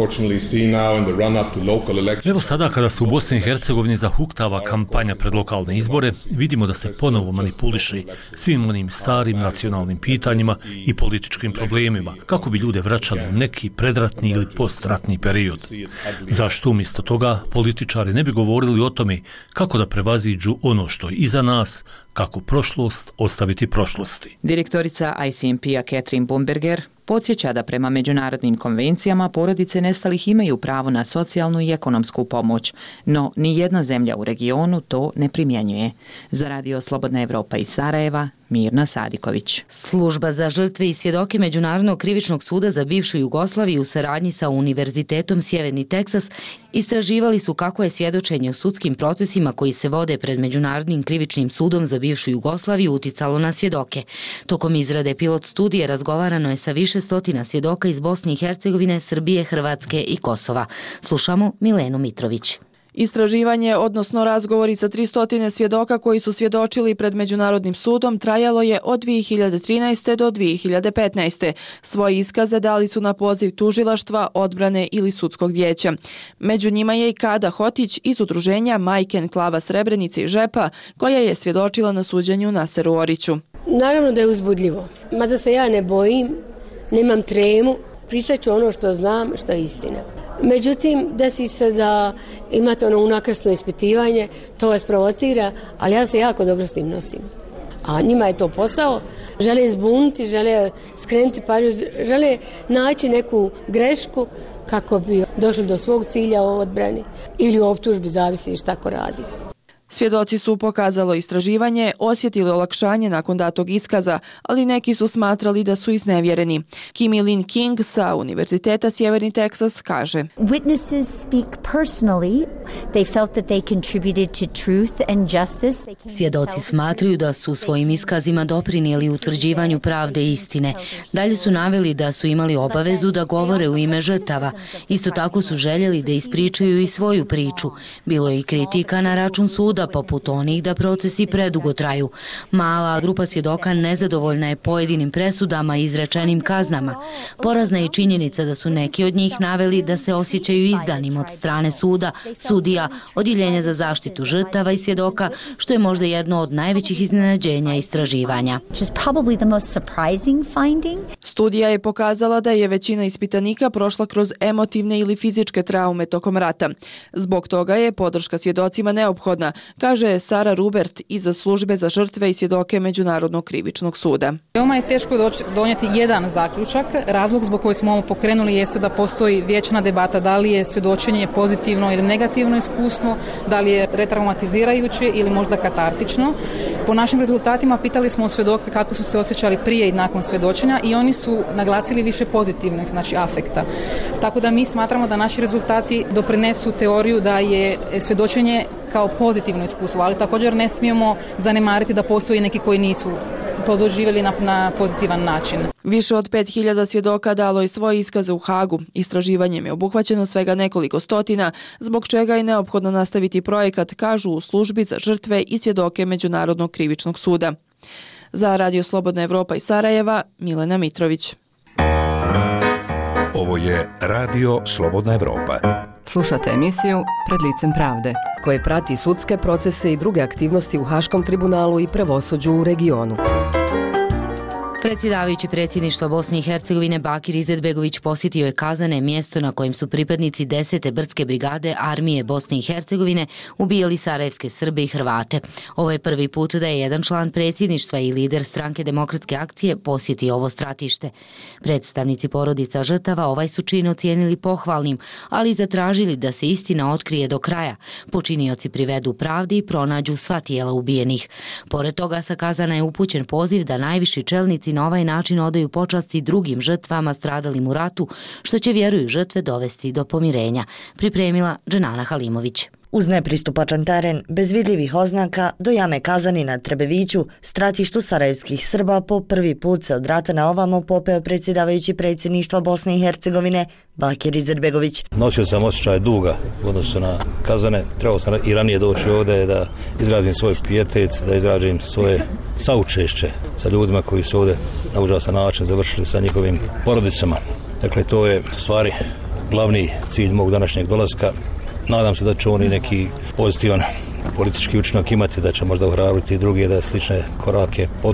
Evo sada kada se u Bosni i Hercegovini zahuktava kampanja pred lokalne izbore, vidimo da se ponovo manipuliše svim onim starim nacionalnim pitanjima i političkim problemima, kako bi ljude vraćali u neki predratni ili postratni period. Zašto umjesto toga političari ne bi govorili o tome kako da prevaziđu zaobiđu ono što je iza nas, kako prošlost ostaviti prošlosti. Direktorica I C M P-a Catherine Bumberger podsjeća da prema međunarodnim konvencijama porodice nestalih imaju pravo na socijalnu i ekonomsku pomoć, no ni jedna zemlja u regionu to ne primjenjuje. Za Radio Slobodna Evropa iz Sarajeva, Mirna Sadiković. Služba za žrtve i svjedoke Međunarodnog krivičnog suda za bivšu Jugoslaviju u saradnji sa Univerzitetom Sjeverni Teksas istraživali su kako je svjedočenje u sudskim procesima koji se vode pred Međunarodnim krivičnim sudom za bivšu Jugoslaviju uticalo na svjedoke. Tokom izrade pilot studije razgovarano je sa više stotina svjedoka iz Bosne i Hercegovine, Srbije, Hrvatske i Kosova. Slušamo Milenu Mitrović. Istraživanje, odnosno razgovori sa tristo svjedoka koji su svjedočili pred Međunarodnim sudom trajalo je od dvije hiljade trinaeste. do dvije hiljade petnaeste. Svoje iskaze dali su na poziv tužilaštva, odbrane ili sudskog vijeća. Među njima je i Kada Hotić iz udruženja Majke enklava Srebrenice i Žepa, koja je svjedočila na suđenju Naseru Oriću. Naravno da je uzbudljivo. Mada se ja ne bojim, nemam tremu, pričat ću ono što znam, što je istina. Međutim, desi se da imate ono unakrsno ispitivanje, to vas provocira, ali ja se jako dobro s tim nosim. A njima je to posao, žele izbuniti, žele skrenuti pažnju, žele naći neku grešku kako bi došli do svog cilja u odbrani ili u optužbi, zavisi šta ko radi. Svjedoci su, pokazalo istraživanje, osjetili olakšanje nakon datog iskaza, ali neki su smatrali da su iznevjereni. Kimi Lin King sa Univerziteta Sjeverni Teksas kaže: Witnesses speak personally. They felt that they contributed to truth and justice. Svjedoci smatruju da su svojim iskazima doprinijeli utvrđivanju pravde i istine. Dalje su naveli da su imali obavezu da govore u ime žrtava. Isto tako su željeli da ispričaju i svoju priču. Bilo je i kritika na račun suda, poput onih da procesi predugo traju. Mala grupa svjedoka nezadovoljna je pojedinim presudama i izrečenim kaznama. Porazna je činjenica da su neki od njih naveli da se osjećaju izdanim od strane suda, sudija, odjeljenja za zaštitu žrtava i svjedoka, što je možda jedno od najvećih iznenađenja istraživanja. Studija je pokazala da je većina ispitanika prošla kroz emotivne ili fizičke traume tokom rata. Zbog toga je podrška svjedocima neophodna, kaže Sara Rubert iz službe za žrtve i svjedoke Međunarodnog krivičnog suda. Veoma je teško donijeti jedan zaključak. Razlog zbog koji smo ovo pokrenuli jeste da postoji vječna debata da li je svjedočenje pozitivno ili negativno iskustvo, da li je retraumatizirajuće ili možda katartično. Po našim rezultatima pitali smo svjedoke kako su se osjećali prije i nakon svjedočenja i oni su naglasili više pozitivnih, znači afekta. Tako da mi smatramo da naši rezultati doprinesu teoriju da je svjedočenje kao pozitivno iskustvo, ali također ne smijemo zanemariti da postoji neki koji nisu to doživjeli na, na pozitivan način. Više od pet hiljada svjedoka dalo je svoje iskaze u Hagu. Istraživanjem je obuhvaćeno svega nekoliko stotina, zbog čega je neophodno nastaviti projekat, kažu u službi za žrtve i svjedoke Međunarodnog krivičnog suda. Za Radio Slobodna Evropa iz Sarajeva, Milena Mitrović. Ovo je Radio Slobodna Evropa. Slušate emisiju Pred licem pravde, koje prati sudske procese i druge aktivnosti u Haškom tribunalu i pravosuđu u regionu. Predsjedavajući predsjedništva Bosne i Hercegovine Bakir Izetbegović posjetio je Kazane, mjesto na kojem su pripadnici desete brdske brigade armije Bosne i Hercegovine ubijali sarajevske Srbe i Hrvate. Ovo je prvi put da je jedan član predsjedništva i lider stranke Demokratske akcije posjetio ovo stratište. Predstavnici porodica žrtava ovaj su čin ocijenili pohvalnim, ali zatražili da se istina otkrije do kraja, počinioci privedu pravdi i pronađu sva tijela ubijenih. Pored toga sa Kazana je upućen poziv da najviši čelnici na ovaj način odaju počasti drugim žrtvama stradalim u ratu, što će, vjeruju žrtve, dovesti do pomirenja, pripremila Dženana Halimović. Uz nepristupačan teren, bez vidljivih oznaka, do jame Kazani na Trebeviću, stratištu sarajevskih Srba, po prvi put se od rata na ovamo popeo predsjedavajući predsjedništva Bosne i Hercegovine Bakir Izetbegović. Nosio sam osjećaj duga u odnosu na Kazane. Trebao sam i ranije doći ovdje da izrazim svoj pijetet, da izrazim svoje saučešće sa ljudima koji su ovdje na užasan način završili sa njihovim porodicama. Dakle, to je stvari glavni cilj mog današnjeg dolaska. Nadam se da će oni neki pozitivan politički učinak imati, da će možda ohrabriti i drugi da slične korake poduzmu.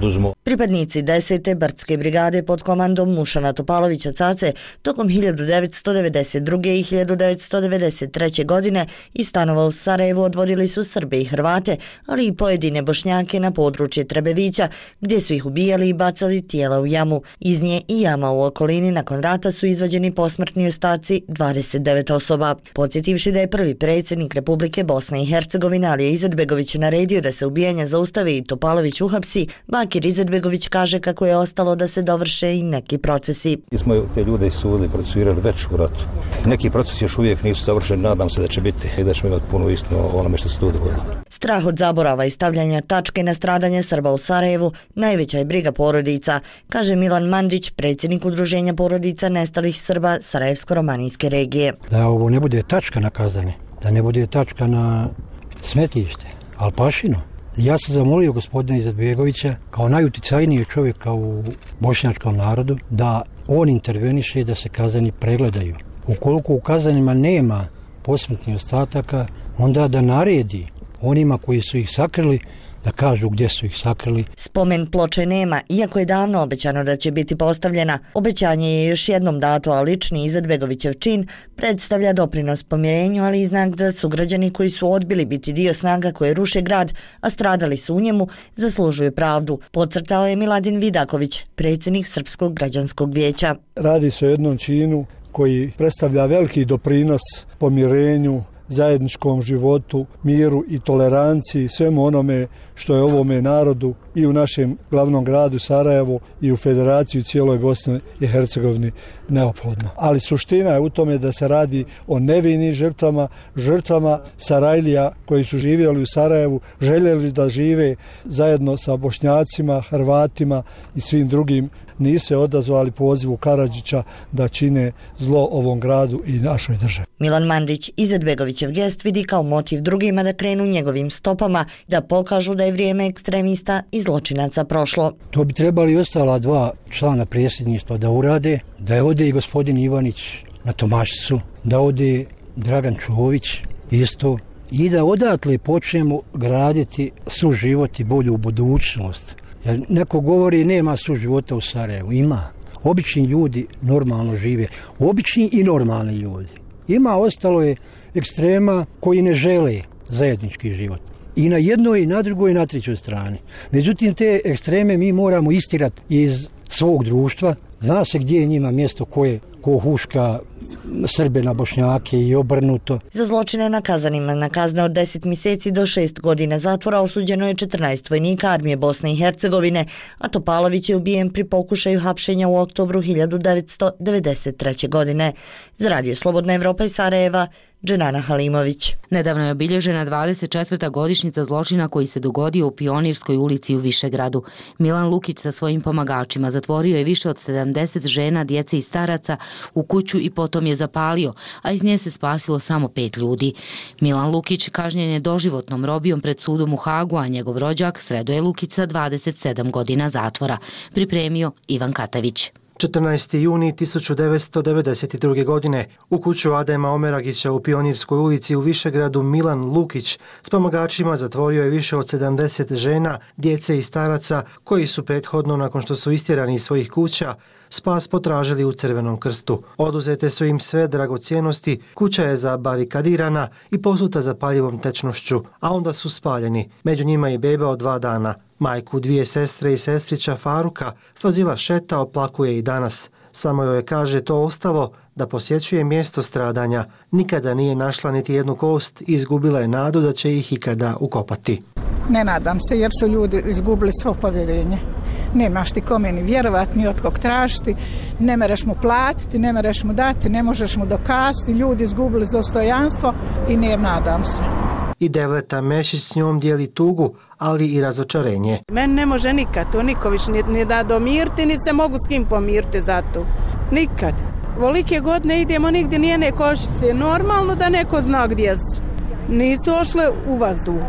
Pripadnici desete brdske brigade pod komandom Mušana Topalovića Cace tokom hiljadu devetsto devedeset druge. i hiljadu devetsto devedeset treće. godine iz stanova u Sarajevu odvodili su Srbe i Hrvate, ali i pojedine Bošnjake na područje Trebevića, gdje su ih ubijali i bacali tijela u jamu. Iz nje i jama u okolini nakon rata su izvađeni posmrtni ostaci dvadeset devet osoba. Podsjetivši da je prvi predsjednik Republike Bosne i Hercegovine Alija Izetbegović naredio da se ubijanja zaustave i Topalović uhapsi, Bakir Izetbegović kaže kako je ostalo da se dovrše i neki procesi. Mi smo te ljude sudili, procesuirali već u ratu. Neki procesi još uvijek nisu završeni, nadam se da će biti i da ćemo imati puno istinu o onome što se tu dogodilo. Strah od zaborava i stavljanja tačke na stradanje Srba u Sarajevu najveća je briga porodica, kaže Milan Mandić, predsjednik Udruženja porodica nestalih Srba Sarajevsko-romanijske regije. Da ovo ne bude tačka na Kazani, da ne bude tačka na smetlište, Alpašino. Ja sam zamolio gospodina Izetbegovića kao najuticajnijeg čovjeka u bošnjačkom narodu da on interveniše da se Kazani pregledaju. Ukoliko u Kazanima nema posmrtnih ostataka, onda da naredi onima koji su ih sakrili da kažu gdje su ih sakrili. Spomen ploče nema, iako je davno obećano da će biti postavljena. Obećanje je još jednom dato, a lični Izetbegovićev čin predstavlja doprinos pomirenju, ali i znak za sugrađani koji su odbili biti dio snaga koje ruše grad, a stradali su u njemu, zaslužuju pravdu, podcrtao je Miladin Vidaković, predsjednik Srpskog građanskog vijeća. Radi se o jednom činu koji predstavlja veliki doprinos pomirenju, zajedničkom životu, miru i toleranciji, svemu onome što je ovome narodu i u našem glavnom gradu Sarajevu i u Federaciji u cijeloj Bosni i Hercegovini neophodno. Ali suština je u tome da se radi o nevinim žrtvama, žrtvama Sarajlija koji su živjeli u Sarajevu, željeli da žive zajedno sa Bošnjacima, Hrvatima i svim drugim, nisu se odazvali pozivu Karadžića da čine zlo ovom gradu i našoj državi. Milan Mandić Izetbegovićev gest vidi kao motiv drugima da krenu njegovim stopama, da pokažu da je vrijeme ekstremista i zločinaca prošlo. To bi trebali ostala dva člana predsjedništva da urade, da je ode i gospodin Ivanić na Tomašicu, da ode Dragan Čović isto i da odatle počnemo graditi suživot i bolju budućnost. Jer neko govori nema suživota u Sarajevu. Ima. Obični ljudi normalno žive. Obični i normalni ljudi. Ima, ostalo je ekstrema koji ne žele zajednički život. I na jednoj, i na drugoj, i na trećoj strani. Međutim, te ekstreme mi moramo istirati iz svog društva. Zna se gdje je njima mjesto koje ko huška Srbe na Bošnjake i obrnuto. Za zločine na Kazanima na kazne od deset mjeseci do šest godina zatvora osuđeno je četrnaest vojnika armije Bosne i Hercegovine, a Topalović je ubijen pri pokušaju hapšenja u oktobru hiljadu devetsto devedeset treće. godine. Za Radio Slobodna Evropa iz Sarajeva, Dženana Halimović. Nedavno je obilježena dvadeset četvrta godišnjica zločina koji se dogodio u Pionirskoj ulici u Višegradu. Milan Lukić sa svojim pomagačima zatvorio je više od sedamdeset žena, djece i staraca u kuću i potom je zapalio, a iz nje se spasilo samo pet ljudi. Milan Lukić kažnjen je doživotnom robijom pred sudom u Hagu, a njegov rođak Sredoje Lukić sa dvadeset sedam godina zatvora. Pripremio Ivan Katavić. četrnaesti juni tisuću devetsto devedeset druge. godine u kuću Adema Omeragića u Pionirskoj ulici u Višegradu Milan Lukić s pomagačima zatvorio je više od sedamdeset žena, djece i staraca koji su prethodno nakon što su istjerani iz svojih kuća spas potražili u Crvenom krstu. Oduzete su im sve dragocjenosti, kuća je zabarikadirana i posuta zapaljivom tečnošću, a onda su spaljeni. Među njima i beba od dva dana. Majku dvije sestre i sestrića Faruka Fazila Šeta oplakuje i danas. Samo joj je, kaže, to ostalo da posjećuje mjesto stradanja. Nikada nije našla niti jednu kost i izgubila je nadu da će ih ikada ukopati. Ne nadam se jer su ljudi izgubili svo povjerenje. Nemaš ti kome ni vjerovati, ni od kog tražiti, ne mereš mu platiti, ne mereš mu dati, ne možeš mu dokazati, ljudi izgubili dostojanstvo i ne nadam se. I Devleta Mešić s njom dijeli tugu, ali i razočarenje. Men ne može nikad to Niković ni, ni da domirti, ni se mogu s kim pomirti za to. Nikad. Volike godine idemo nigdje nijene košice. Normalno da neko zna gdje su. Nisu ošle u vazduh.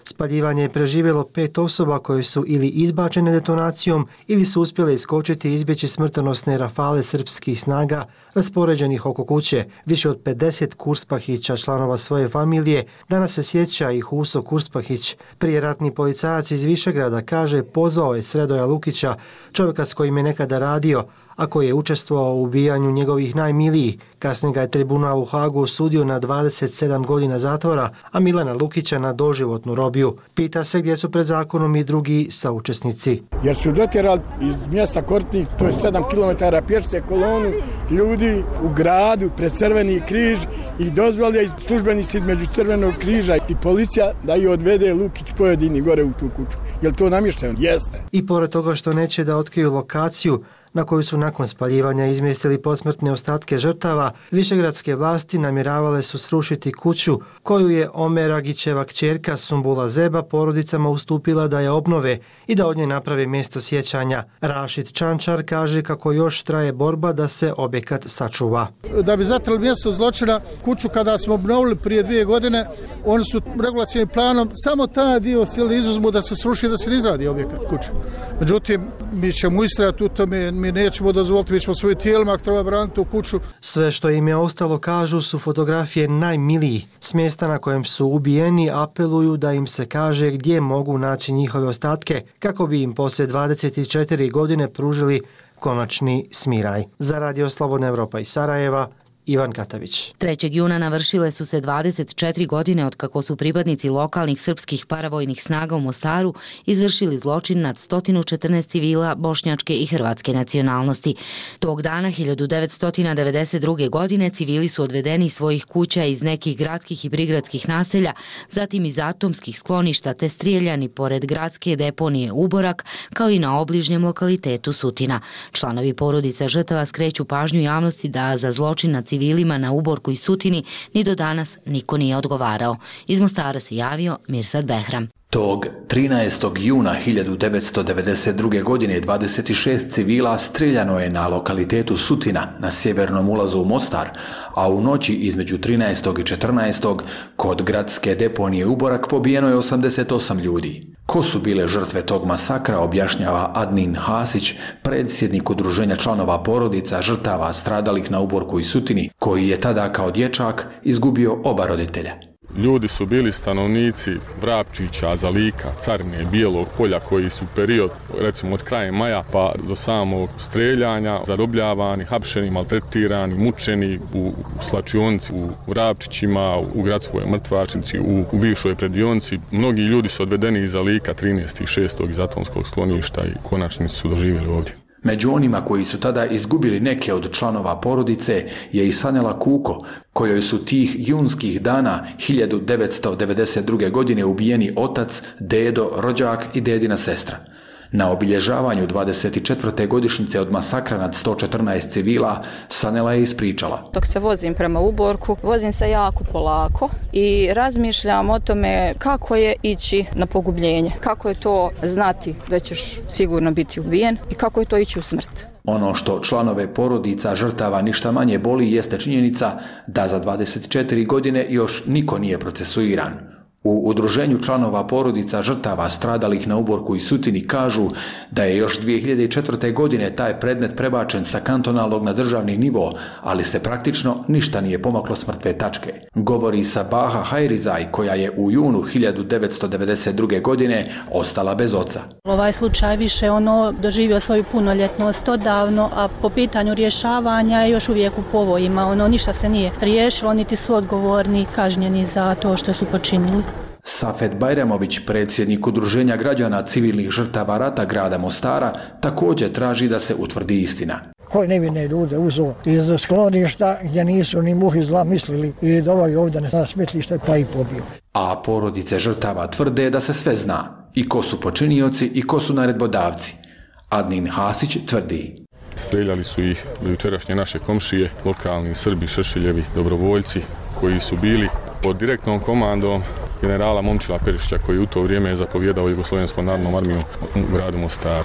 Spaljivanje je preživjelo pet osoba koje su ili izbačene detonacijom ili su uspjele iskočiti i izbjeći smrtonosne rafale srpskih snaga raspoređenih oko kuće. Više od pedeset Kurspahića, članova svoje familije, danas se sjeća i Huso Kurspahić. Prijeratni policajac iz Višegrada kaže pozvao je Sredoja Lukića, čovjeka s kojim je nekada radio, a koji je učestvovao u ubijanju njegovih najmilijih. Kasnije ga je tribunal u Hagu osudio na dvadeset sedam godina zatvora, a Milana Lukića na doživotnu robiju. Pita se gdje su pred zakonom i drugi saučesnici. Jer su dotjerali iz mjesta Kortnik, to je sedam kilometara pješice, kolonu ljudi u gradu pred Crveni križ i dozvolili službenici između Crvenog križa i policija da ju odvede Lukić pojedini gore u tu kuću. Jel to namješteno? Jeste. I pored toga što neće da otkriju lokaciju na koju su nakon spaljivanja izmjestili posmrtne ostatke žrtava, višegradske vlasti namjeravale su srušiti kuću koju je Omeragićeva kćerka Sumbula Zeba porodicama ustupila da je obnove i da od nje naprave mjesto sjećanja. Rašid Čančar kaže kako još traje borba da se objekat sačuva. Da bi zatrli mjesto zločina, kuću kada smo obnovili prije dvije godine, oni su regulacijnim planom samo taj dio sjeli izuzmu da se sruši, da se ne izradi objekat kuću. Međutim, mi ćemo istrajati u tome, mi nećemo dozvoliti, mi ćemo svojim tijelima ako treba braniti u kuću. Sve što im je ostalo, kažu, su fotografije najmilijih. S mjesta na kojem su ubijeni apeluju da im se kaže gdje mogu naći njihove ostatke kako bi im poslije dvadeset četiri godine pružili konačni smiraj. Za Radio Slobodna Evropa iz Sarajeva, Ivan Katavić. trećeg juna navršile su se dvadeset četiri godine od kako su pripadnici lokalnih srpskih paravojnih snaga u Mostaru izvršili zločin nad sto četrnaest civila bošnjačke i hrvatske nacionalnosti. Tog dana hiljadu devetsto devedeset druge. godine civili su odvedeni iz svojih kuća iz nekih gradskih i prigradskih naselja, zatim iz atomskih skloništa te strijeljani pored gradske deponije Uborak, kao i na obližnjem lokalitetu Sutina. Članovi porodica žrtava skreću pažnju javnosti da za zločin nad civilima na Uborku i Sutini ni do danas niko nije odgovarao. Iz Mostara se javio Mirsad Behram. Tog trinaestog juna hiljadu devetsto devedeset druge. godine dvadeset šest civila streljano je na lokalitetu Sutina na sjevernom ulazu u Mostar, a u noći između trinaestog i četrnaestog kod gradske deponije Uborak pobijeno je osamdeset osam ljudi. Ko su bile žrtve tog masakra, objašnjava Adnin Hasić, predsjednik udruženja članova porodica žrtava stradalih na Uborku i Sutini, koji je tada kao dječak izgubio oba roditelja. Ljudi su bili stanovnici Vrapčića, Zalika, Carine, Bijelog polja koji su period, recimo od kraja maja pa do samog streljanja, zarobljavani, hapšeni, maltretirani, mučeni u slačionici, u Vrapčićima, u gradskoj mrtvačnici, u, u bivšoj predionci. Mnogi ljudi su odvedeni iz Zalika trinaestog šestog iz atomskog skloništa i konačni su doživjeli ovdje. Među onima koji su tada izgubili neke od članova porodice je i Sanela Kuko, kojoj su tih junskih dana hiljadu devetsto devedeset druge. godine ubijeni otac, dedo, rođak i dedina sestra. Na obilježavanju dvadeset četvrte godišnjice od masakra nad sto četrnaest civila, Sanela je ispričala. Dok se vozim prema Uborku, vozim se jako polako i razmišljam o tome kako je ići na pogubljenje, kako je to znati da ćeš sigurno biti ubijen i kako je to ići u smrt. Ono što članove porodica žrtava ništa manje boli jeste činjenica da za dvadeset četiri godine još niko nije procesuiran. U udruženju članova porodica žrtava stradalih na Uborku i Sutini kažu da je još dvije hiljade četvrte. godine taj predmet prebačen sa kantonalnog na državni nivo, ali se praktično ništa nije pomaklo s mrtve tačke. Govori Sabaha Hajrizaj, koja je u junu hiljadu devetsto devedeset druge. godine ostala bez oca. Ovaj slučaj više ono doživio svoju punoljetnost odavno, a po pitanju rješavanja je još uvijek u povojima. Ono ništa se nije riješilo, niti su odgovorni kažnjeni za to što su počinili. Safet Bajramović, predsjednik udruženja građana civilnih žrtava rata grada Mostara, također traži da se utvrdi istina. Koji nevine ljude uzo iz skloništa gdje nisu ni muhi zla mislili i dovaju ovdje na smetlište pa i pobio. A porodice žrtava tvrde da se sve zna, i ko su počinioci i ko su naredbodavci. Adnin Hasić tvrdi. Streljali su ih jučerašnje naše komšije, lokalni Srbi, Šešeljevi, dobrovoljci, koji su bili pod direktnom komandom generala Momčila Perišića, koji u to vrijeme je zapovjedao Jugoslovenskom narodnom armijom u gradu Mostaru.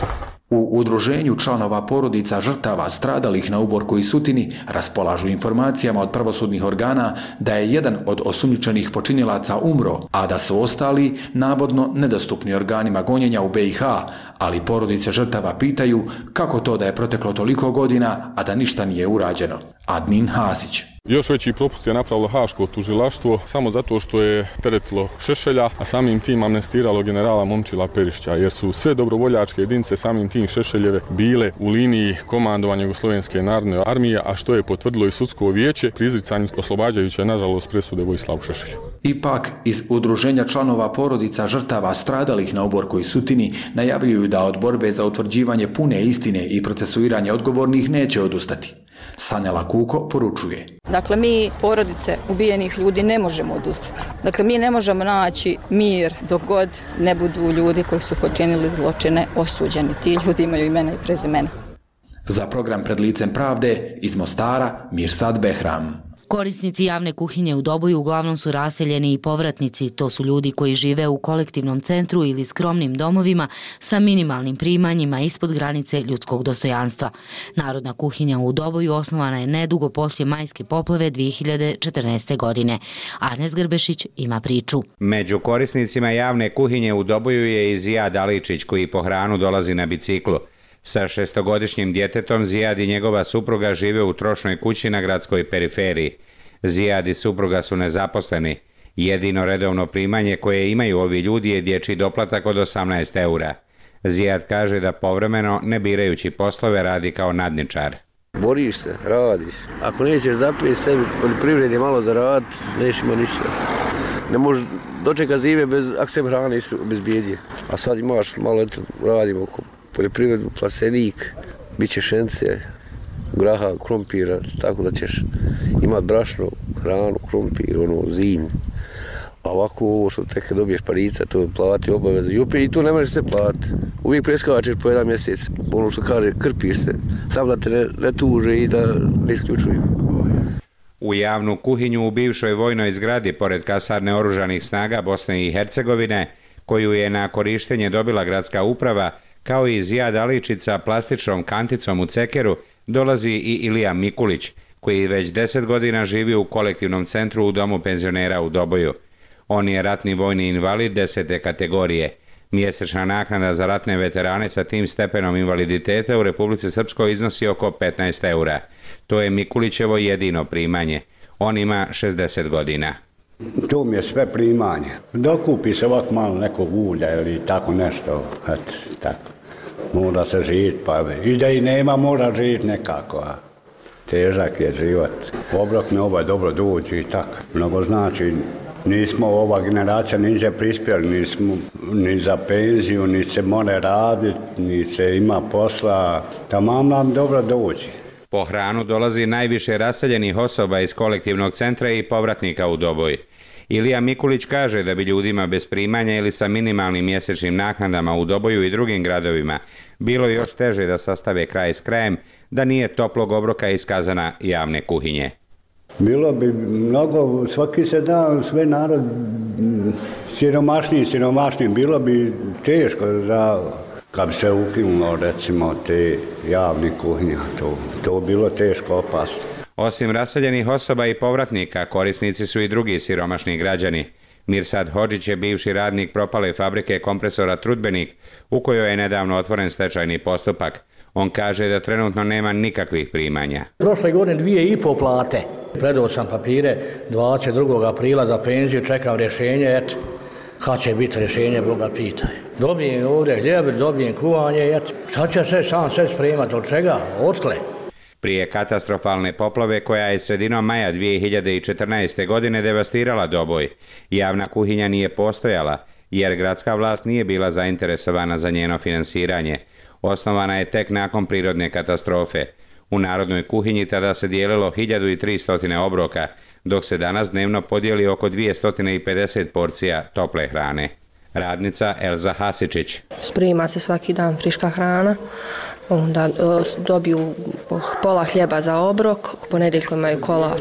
U udruženju članova porodica žrtava stradalih na Uborku i Sutini raspolažu informacijama od pravosudnih organa da je jedan od osumnjičenih počinilaca umro, a da su ostali navodno nedostupni organima gonjenja u B i H, ali porodice žrtava pitaju kako to da je proteklo toliko godina, a da ništa nije urađeno. Admin Hasić. Još veći propust je napravilo Haško tužilaštvo samo zato što je teretilo Šešelja, a samim tim amnestiralo generala Momčila Perišća, jer su sve dobrovoljačke jedinice samim tim Šešeljeve bile u liniji komandovanja Jugoslovenske narodne armije, a što je potvrdilo i sudsko vijeće pri izricanju oslobađajuće, nažalost, presude Vojislavu Šešelju. Ipak, iz udruženja članova porodica žrtava stradalih na Uborku i Sutini najavljuju da od borbe za utvrđivanje pune istine i procesuiranje odgovornih neće odustati. Sanela Kuko poručuje. Dakle, mi porodice ubijenih ljudi ne možemo odustati. Dakle, mi ne možemo naći mir dok god ne budu ljudi koji su počinili zločine osuđeni. Ti ljudi imaju imena i prezimena. Za program Pred licem pravde iz Mostara, Mirsad Behram. Korisnici javne kuhinje u Doboju uglavnom su raseljeni i povratnici. To su ljudi koji žive u kolektivnom centru ili skromnim domovima sa minimalnim primanjima ispod granice ljudskog dostojanstva. Narodna kuhinja u Doboju osnovana je nedugo poslije majske poplave dvije hiljade četrnaeste. godine. Arnes Grbešić ima priču. Među korisnicima javne kuhinje u Doboju je i Zijad Aličić, koji po hranu dolazi na biciklu. Sa šestogodišnjim djetetom Zijad i njegova supruga žive u trošnoj kući na gradskoj periferiji. Zijad i supruga su nezaposleni. Jedino redovno primanje koje imaju ovi ljudi je dječji doplatak od osamnaest eura. Zijad kaže da povremeno, ne birajući poslove, radi kao nadničar. Boriš se, radiš. Ako nećeš zapijeti sebi poljoprivredi malo zaraditi, nećemo ništa. Ne možeš dočekati zime bez, ako se hrane bez bijedje. A sad imaš malo, eto, radimo oko poljoprivredu, plastenik, bit će šence, graha, krompira, tako da ćeš imati brašno, hranu, krompir, ono, zim. A ovako ovo što tek dobiješ parica, to plati obavezu. I opet i tu ne možeš se platiti. Uvijek preskačeš po jedan mjesec, ono što kaže, krpiš se, samo da te ne, ne tuže i da ne isključuju. U javnu kuhinju u bivšoj vojnoj zgradi, pored kasarne oružanih snaga Bosne i Hercegovine, koju je na korištenje dobila gradska uprava, kao i Zijad Aličić sa plastičnom kanticom u cekeru, dolazi i Ilija Mikulić, koji već deset godina živi u kolektivnom centru u domu penzionera u Doboju. On je ratni vojni invalid desete kategorije. Mjesečna naknada za ratne veterane sa tim stepenom invaliditeta u Republici Srpskoj iznosi oko petnaest eura. To je Mikulićevo jedino primanje. On ima šezdeset godina. To mi je sve primanje. Dokupi se ovak malo nekog ulja ili tako nešto. Et, tako. Mora se živjeti, pa i da i nema, mora živjeti nekako. A težak je život. Obrok mi ovaj dobro dođe i tako. Mnogo znači, nismo ova generacija niže prispjeli, nismo ni za penziju, ni se more raditi, ni se ima posla. Tamam nam dobro dođe. Po hranu dolazi najviše raseljenih osoba iz kolektivnog centra i povratnika u Doboj. Ilija Mikulić kaže da bi ljudima bez primanja ili sa minimalnim mjesečnim naknadama u Doboju i drugim gradovima bilo još teže da sastave kraj s krajem, da nije toplog obroka iskazana javne kuhinje. Bilo bi mnogo, svaki se dan, sve narod siromašniji, siromašniji, bilo bi teško za, kad bi se ukinulo recimo te javne kuhinje, to, to bilo teško, opasno. Osim raseljenih osoba i povratnika, korisnici su i drugi siromašni građani. Mirsad Hodžić je bivši radnik propale fabrike kompresora Trudbenik, u kojoj je nedavno otvoren stečajni postupak. On kaže da trenutno nema nikakvih primanja. Prošle godine dvije i pol plate. Predao sam papire dvadeset drugog aprila za penziju, čekam rješenje, eto, kad će biti rješenje, Boga pitaj. Dobijem ovdje hljeb, dobijem kuvanje, eto, sad će se sam sve spremati, od čega, otkle. Prije katastrofalne poplave koja je sredinom maja dvije hiljade četrnaeste. godine devastirala Doboj, javna kuhinja nije postojala, jer gradska vlast nije bila zainteresovana za njeno finansiranje. Osnovana je tek nakon prirodne katastrofe. U narodnoj kuhinji tada se dijelilo hiljadu tristo obroka, dok se danas dnevno podijeli oko dvjesto pedeset porcija tople hrane. Radnica Elza Hasičić. Sprema se svaki dan friška hrana, onda dobiju pola hljeba za obrok, ponedjeljkom imaju kolač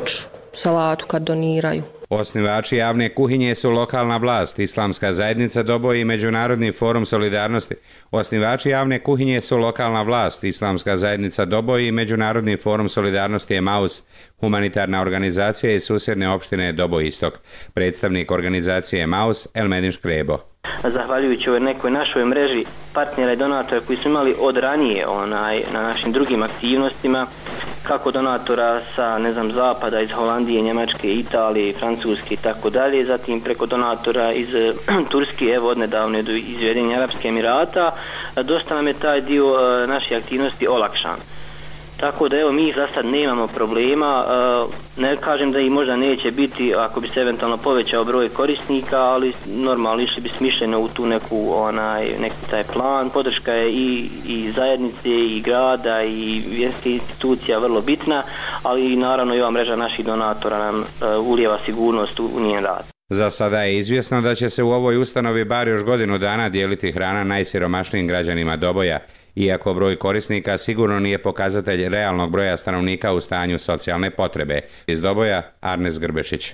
salatu kad doniraju. Osnivači javne kuhinje su lokalna vlast, Islamska zajednica Doboj i Međunarodni forum solidarnosti. Osnivači javne kuhinje su lokalna vlast, Islamska zajednica Doboj i Međunarodni forum solidarnosti Emaus, humanitarna organizacija iz susjedne opštine Doboj Istok. Predstavnik organizacije Emaus, Elmedin Škrebo. Zahvaljujući ovoj nekoj našoj mreži partnera i donatora koji su imali od ranije onaj, na našim drugim aktivnostima, kako donatora sa, ne znam, zapada, iz Holandije, Njemačke, Italije, Francuske i tako dalje, zatim preko donatora iz Turske, evo odnedavno iz Ujedinjenih Arapskih Emirata, dosta nam je taj dio naših aktivnosti olakšan. Tako da evo mi za sad nemamo problema, ne kažem da ih možda neće biti ako bi se eventualno povećao broj korisnika, ali normalno išli bi smišljeno u tu neku, onaj, neki taj plan. Podrška je i, i zajednice i grada i vjerske institucija vrlo bitna, ali i naravno i ova mreža naših donatora nam ulijeva sigurnost u njen rad. Za sada je izvjesno da će se u ovoj ustanovi bar još godinu dana dijeliti hrana najsiromašnijim građanima Doboja, iako broj korisnika sigurno nije pokazatelj realnog broja stanovnika u stanju socijalne potrebe. Iz Doboja, Arnes Grbešić.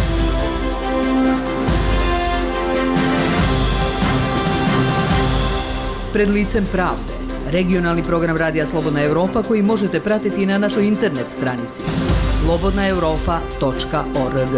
Pred licem pravde. Regionalni program Radija Slobodna Evropa koji možete pratiti na našoj internet stranici slobodna europa tačka org.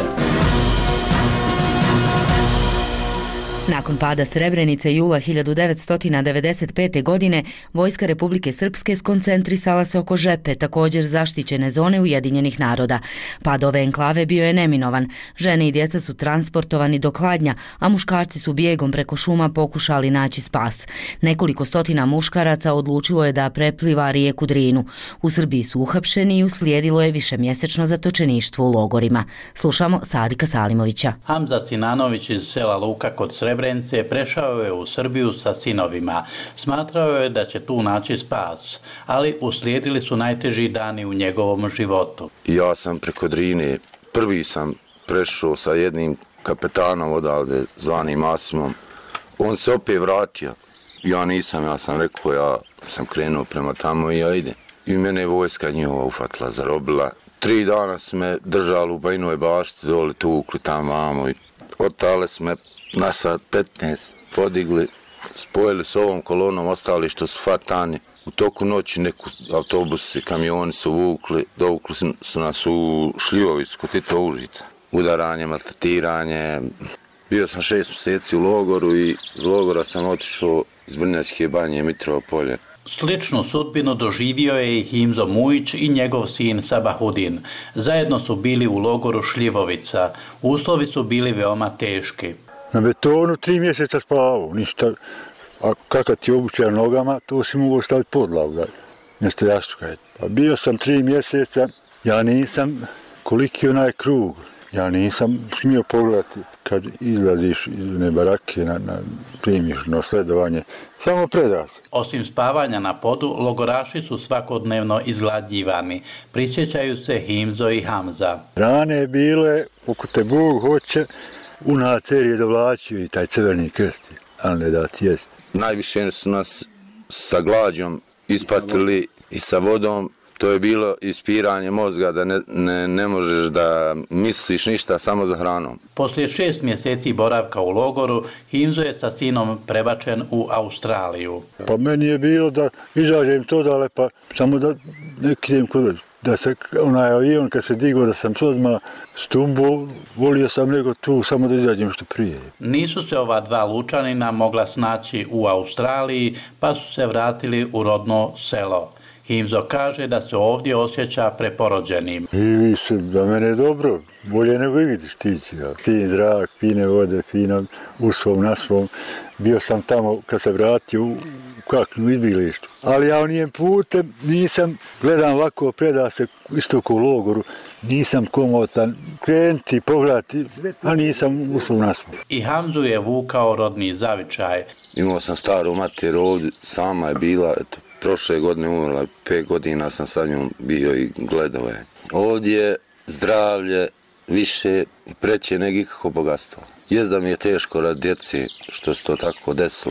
Nakon pada Srebrenice jula hiljadu devetsto devedeset pete. godine, Vojska Republike Srpske skoncentrisala se oko Žepe, također zaštićene zone Ujedinjenih naroda. Pad ove enklave bio je neminovan. Žene i djeca su transportovani do Kladnja, a muškarci su bijegom preko šuma pokušali naći spas. Nekoliko stotina muškaraca odlučilo je da prepliva rijeku Drinu. U Srbiji su uhapšeni i uslijedilo je višemjesečno zatočeništvo u logorima. Slušamo Sadika Salimovića. Hamza Sinanović iz sela Luka kod Srebrenice prešao je u Srbiju sa sinovima. Smatrao je da će tu naći spas, ali uslijedili su najteži dani u njegovom životu. Ja sam preko Drine, prvi sam prešao sa jednim kapetanom odavde, zvanim Masimom. On se opet vratio. Ja nisam, ja sam rekao, ja sam krenuo prema tamo i ja idem. I mene je vojska njihova ufatila, zarobila. Tri dana su me držali u Bajinoj bašti, dole tukli tamo vamo i otale su me na sat petnaest podigli, spojili s ovom kolonom, ostali što su fatani. U toku noći neku autobusi, kamioni su vukli, dovukli su nas u Šljivovicu, kod Tito Užica. Udaranje, maltretiranje. Bio sam šest mjeseci u logoru i iz logora sam otišao iz Vrnjačke banje, Mitrovo polje. Sličnu sudbinu doživio je i Himzo Mujić i njegov sin Sabahudin. Zajedno su bili u logoru Šljivovica. Uslovi su bili veoma teški. Na betonu tri mjeseca spavao, ništa. A kakav ti obučaja nogama, to si mogu staviti podlavu, mjesto jastuka. Pa bio sam tri mjeseca, ja nisam, koliki onaj krug, ja nisam smio pogledati kad izlaziš iz one barake, na, na, primiš na sledovanje, samo predaš. Osim spavanja na podu, logoraši su svakodnevno izgladnjivani. Prisjećaju se Himzo i Hamza. Rane bile, oko te Bog hoće, u nacer je dovlačio i taj crveni krst, ali ne da ti jest. Najviše su nas sa glađom ispatili i sa vodom. To je bilo ispiranje mozga da ne, ne, ne možeš da misliš ništa samo za hranom. Poslije šest mjeseci boravka u logoru, Himzo je sa sinom prebačen u Australiju. Pa meni je bilo da izađem to dale, pa samo da ne idem kod da se onaj avion kad se digao da sam odmah stumbo, volio sam nego tu samo da izađem što prije. Nisu se ova dva lučanina mogla snaći u Australiji, pa su se vratili u rodno selo. Himzo kaže da se ovdje osjeća preporođenim. I vi se, da mene je dobro, bolje nego i vidiš tići. Ja. Fin zrak, fine vode, fino u svom, na svom. Bio sam tamo kad se vratio u kaknu izbilištu. Ali ja nijem putem nisam, gledam ovako, preda se isto u logoru, nisam komotan krenuti, pogledati, a nisam u svom, na svom. I Hamzu je vukao rodni zavičaj. Imao sam staru mater ovdje, sama je bila, eto, prošle godine umrla, pet godina sam sa njom bio i gledao je. Ovdje je zdravlje više i preće nego ikako bogatstvo. Jest da mi je teško rad djeci što se to tako desilo, ali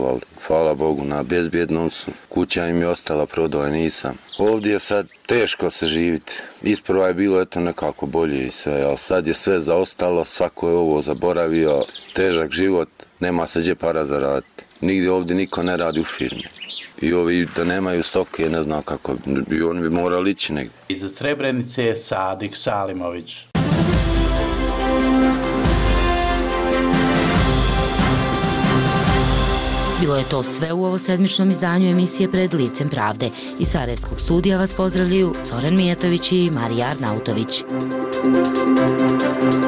hvala Bogu, na bezbjednom su. Kuća im je ostala, prodao je nisam. Ovdje je sad teško se živiti. Isprva je bilo eto nekako bolje i sve, ali sad je sve zaostalo, svako je ovo zaboravio, težak život, nema se gdje para zaraditi. Nigdje ovdje niko ne radi u firmi. I ovi da nemaju stoke, ne znam kako, i oni bi morali ići negdje. Iz Srebrenice je Sadik Salimović. Bilo je to sve u ovo sedmičnom izdanju emisije Pred licem pravde. Iz Sarajevskog studija vas pozdravljaju Zoran Mijetović i Marija Arnautović.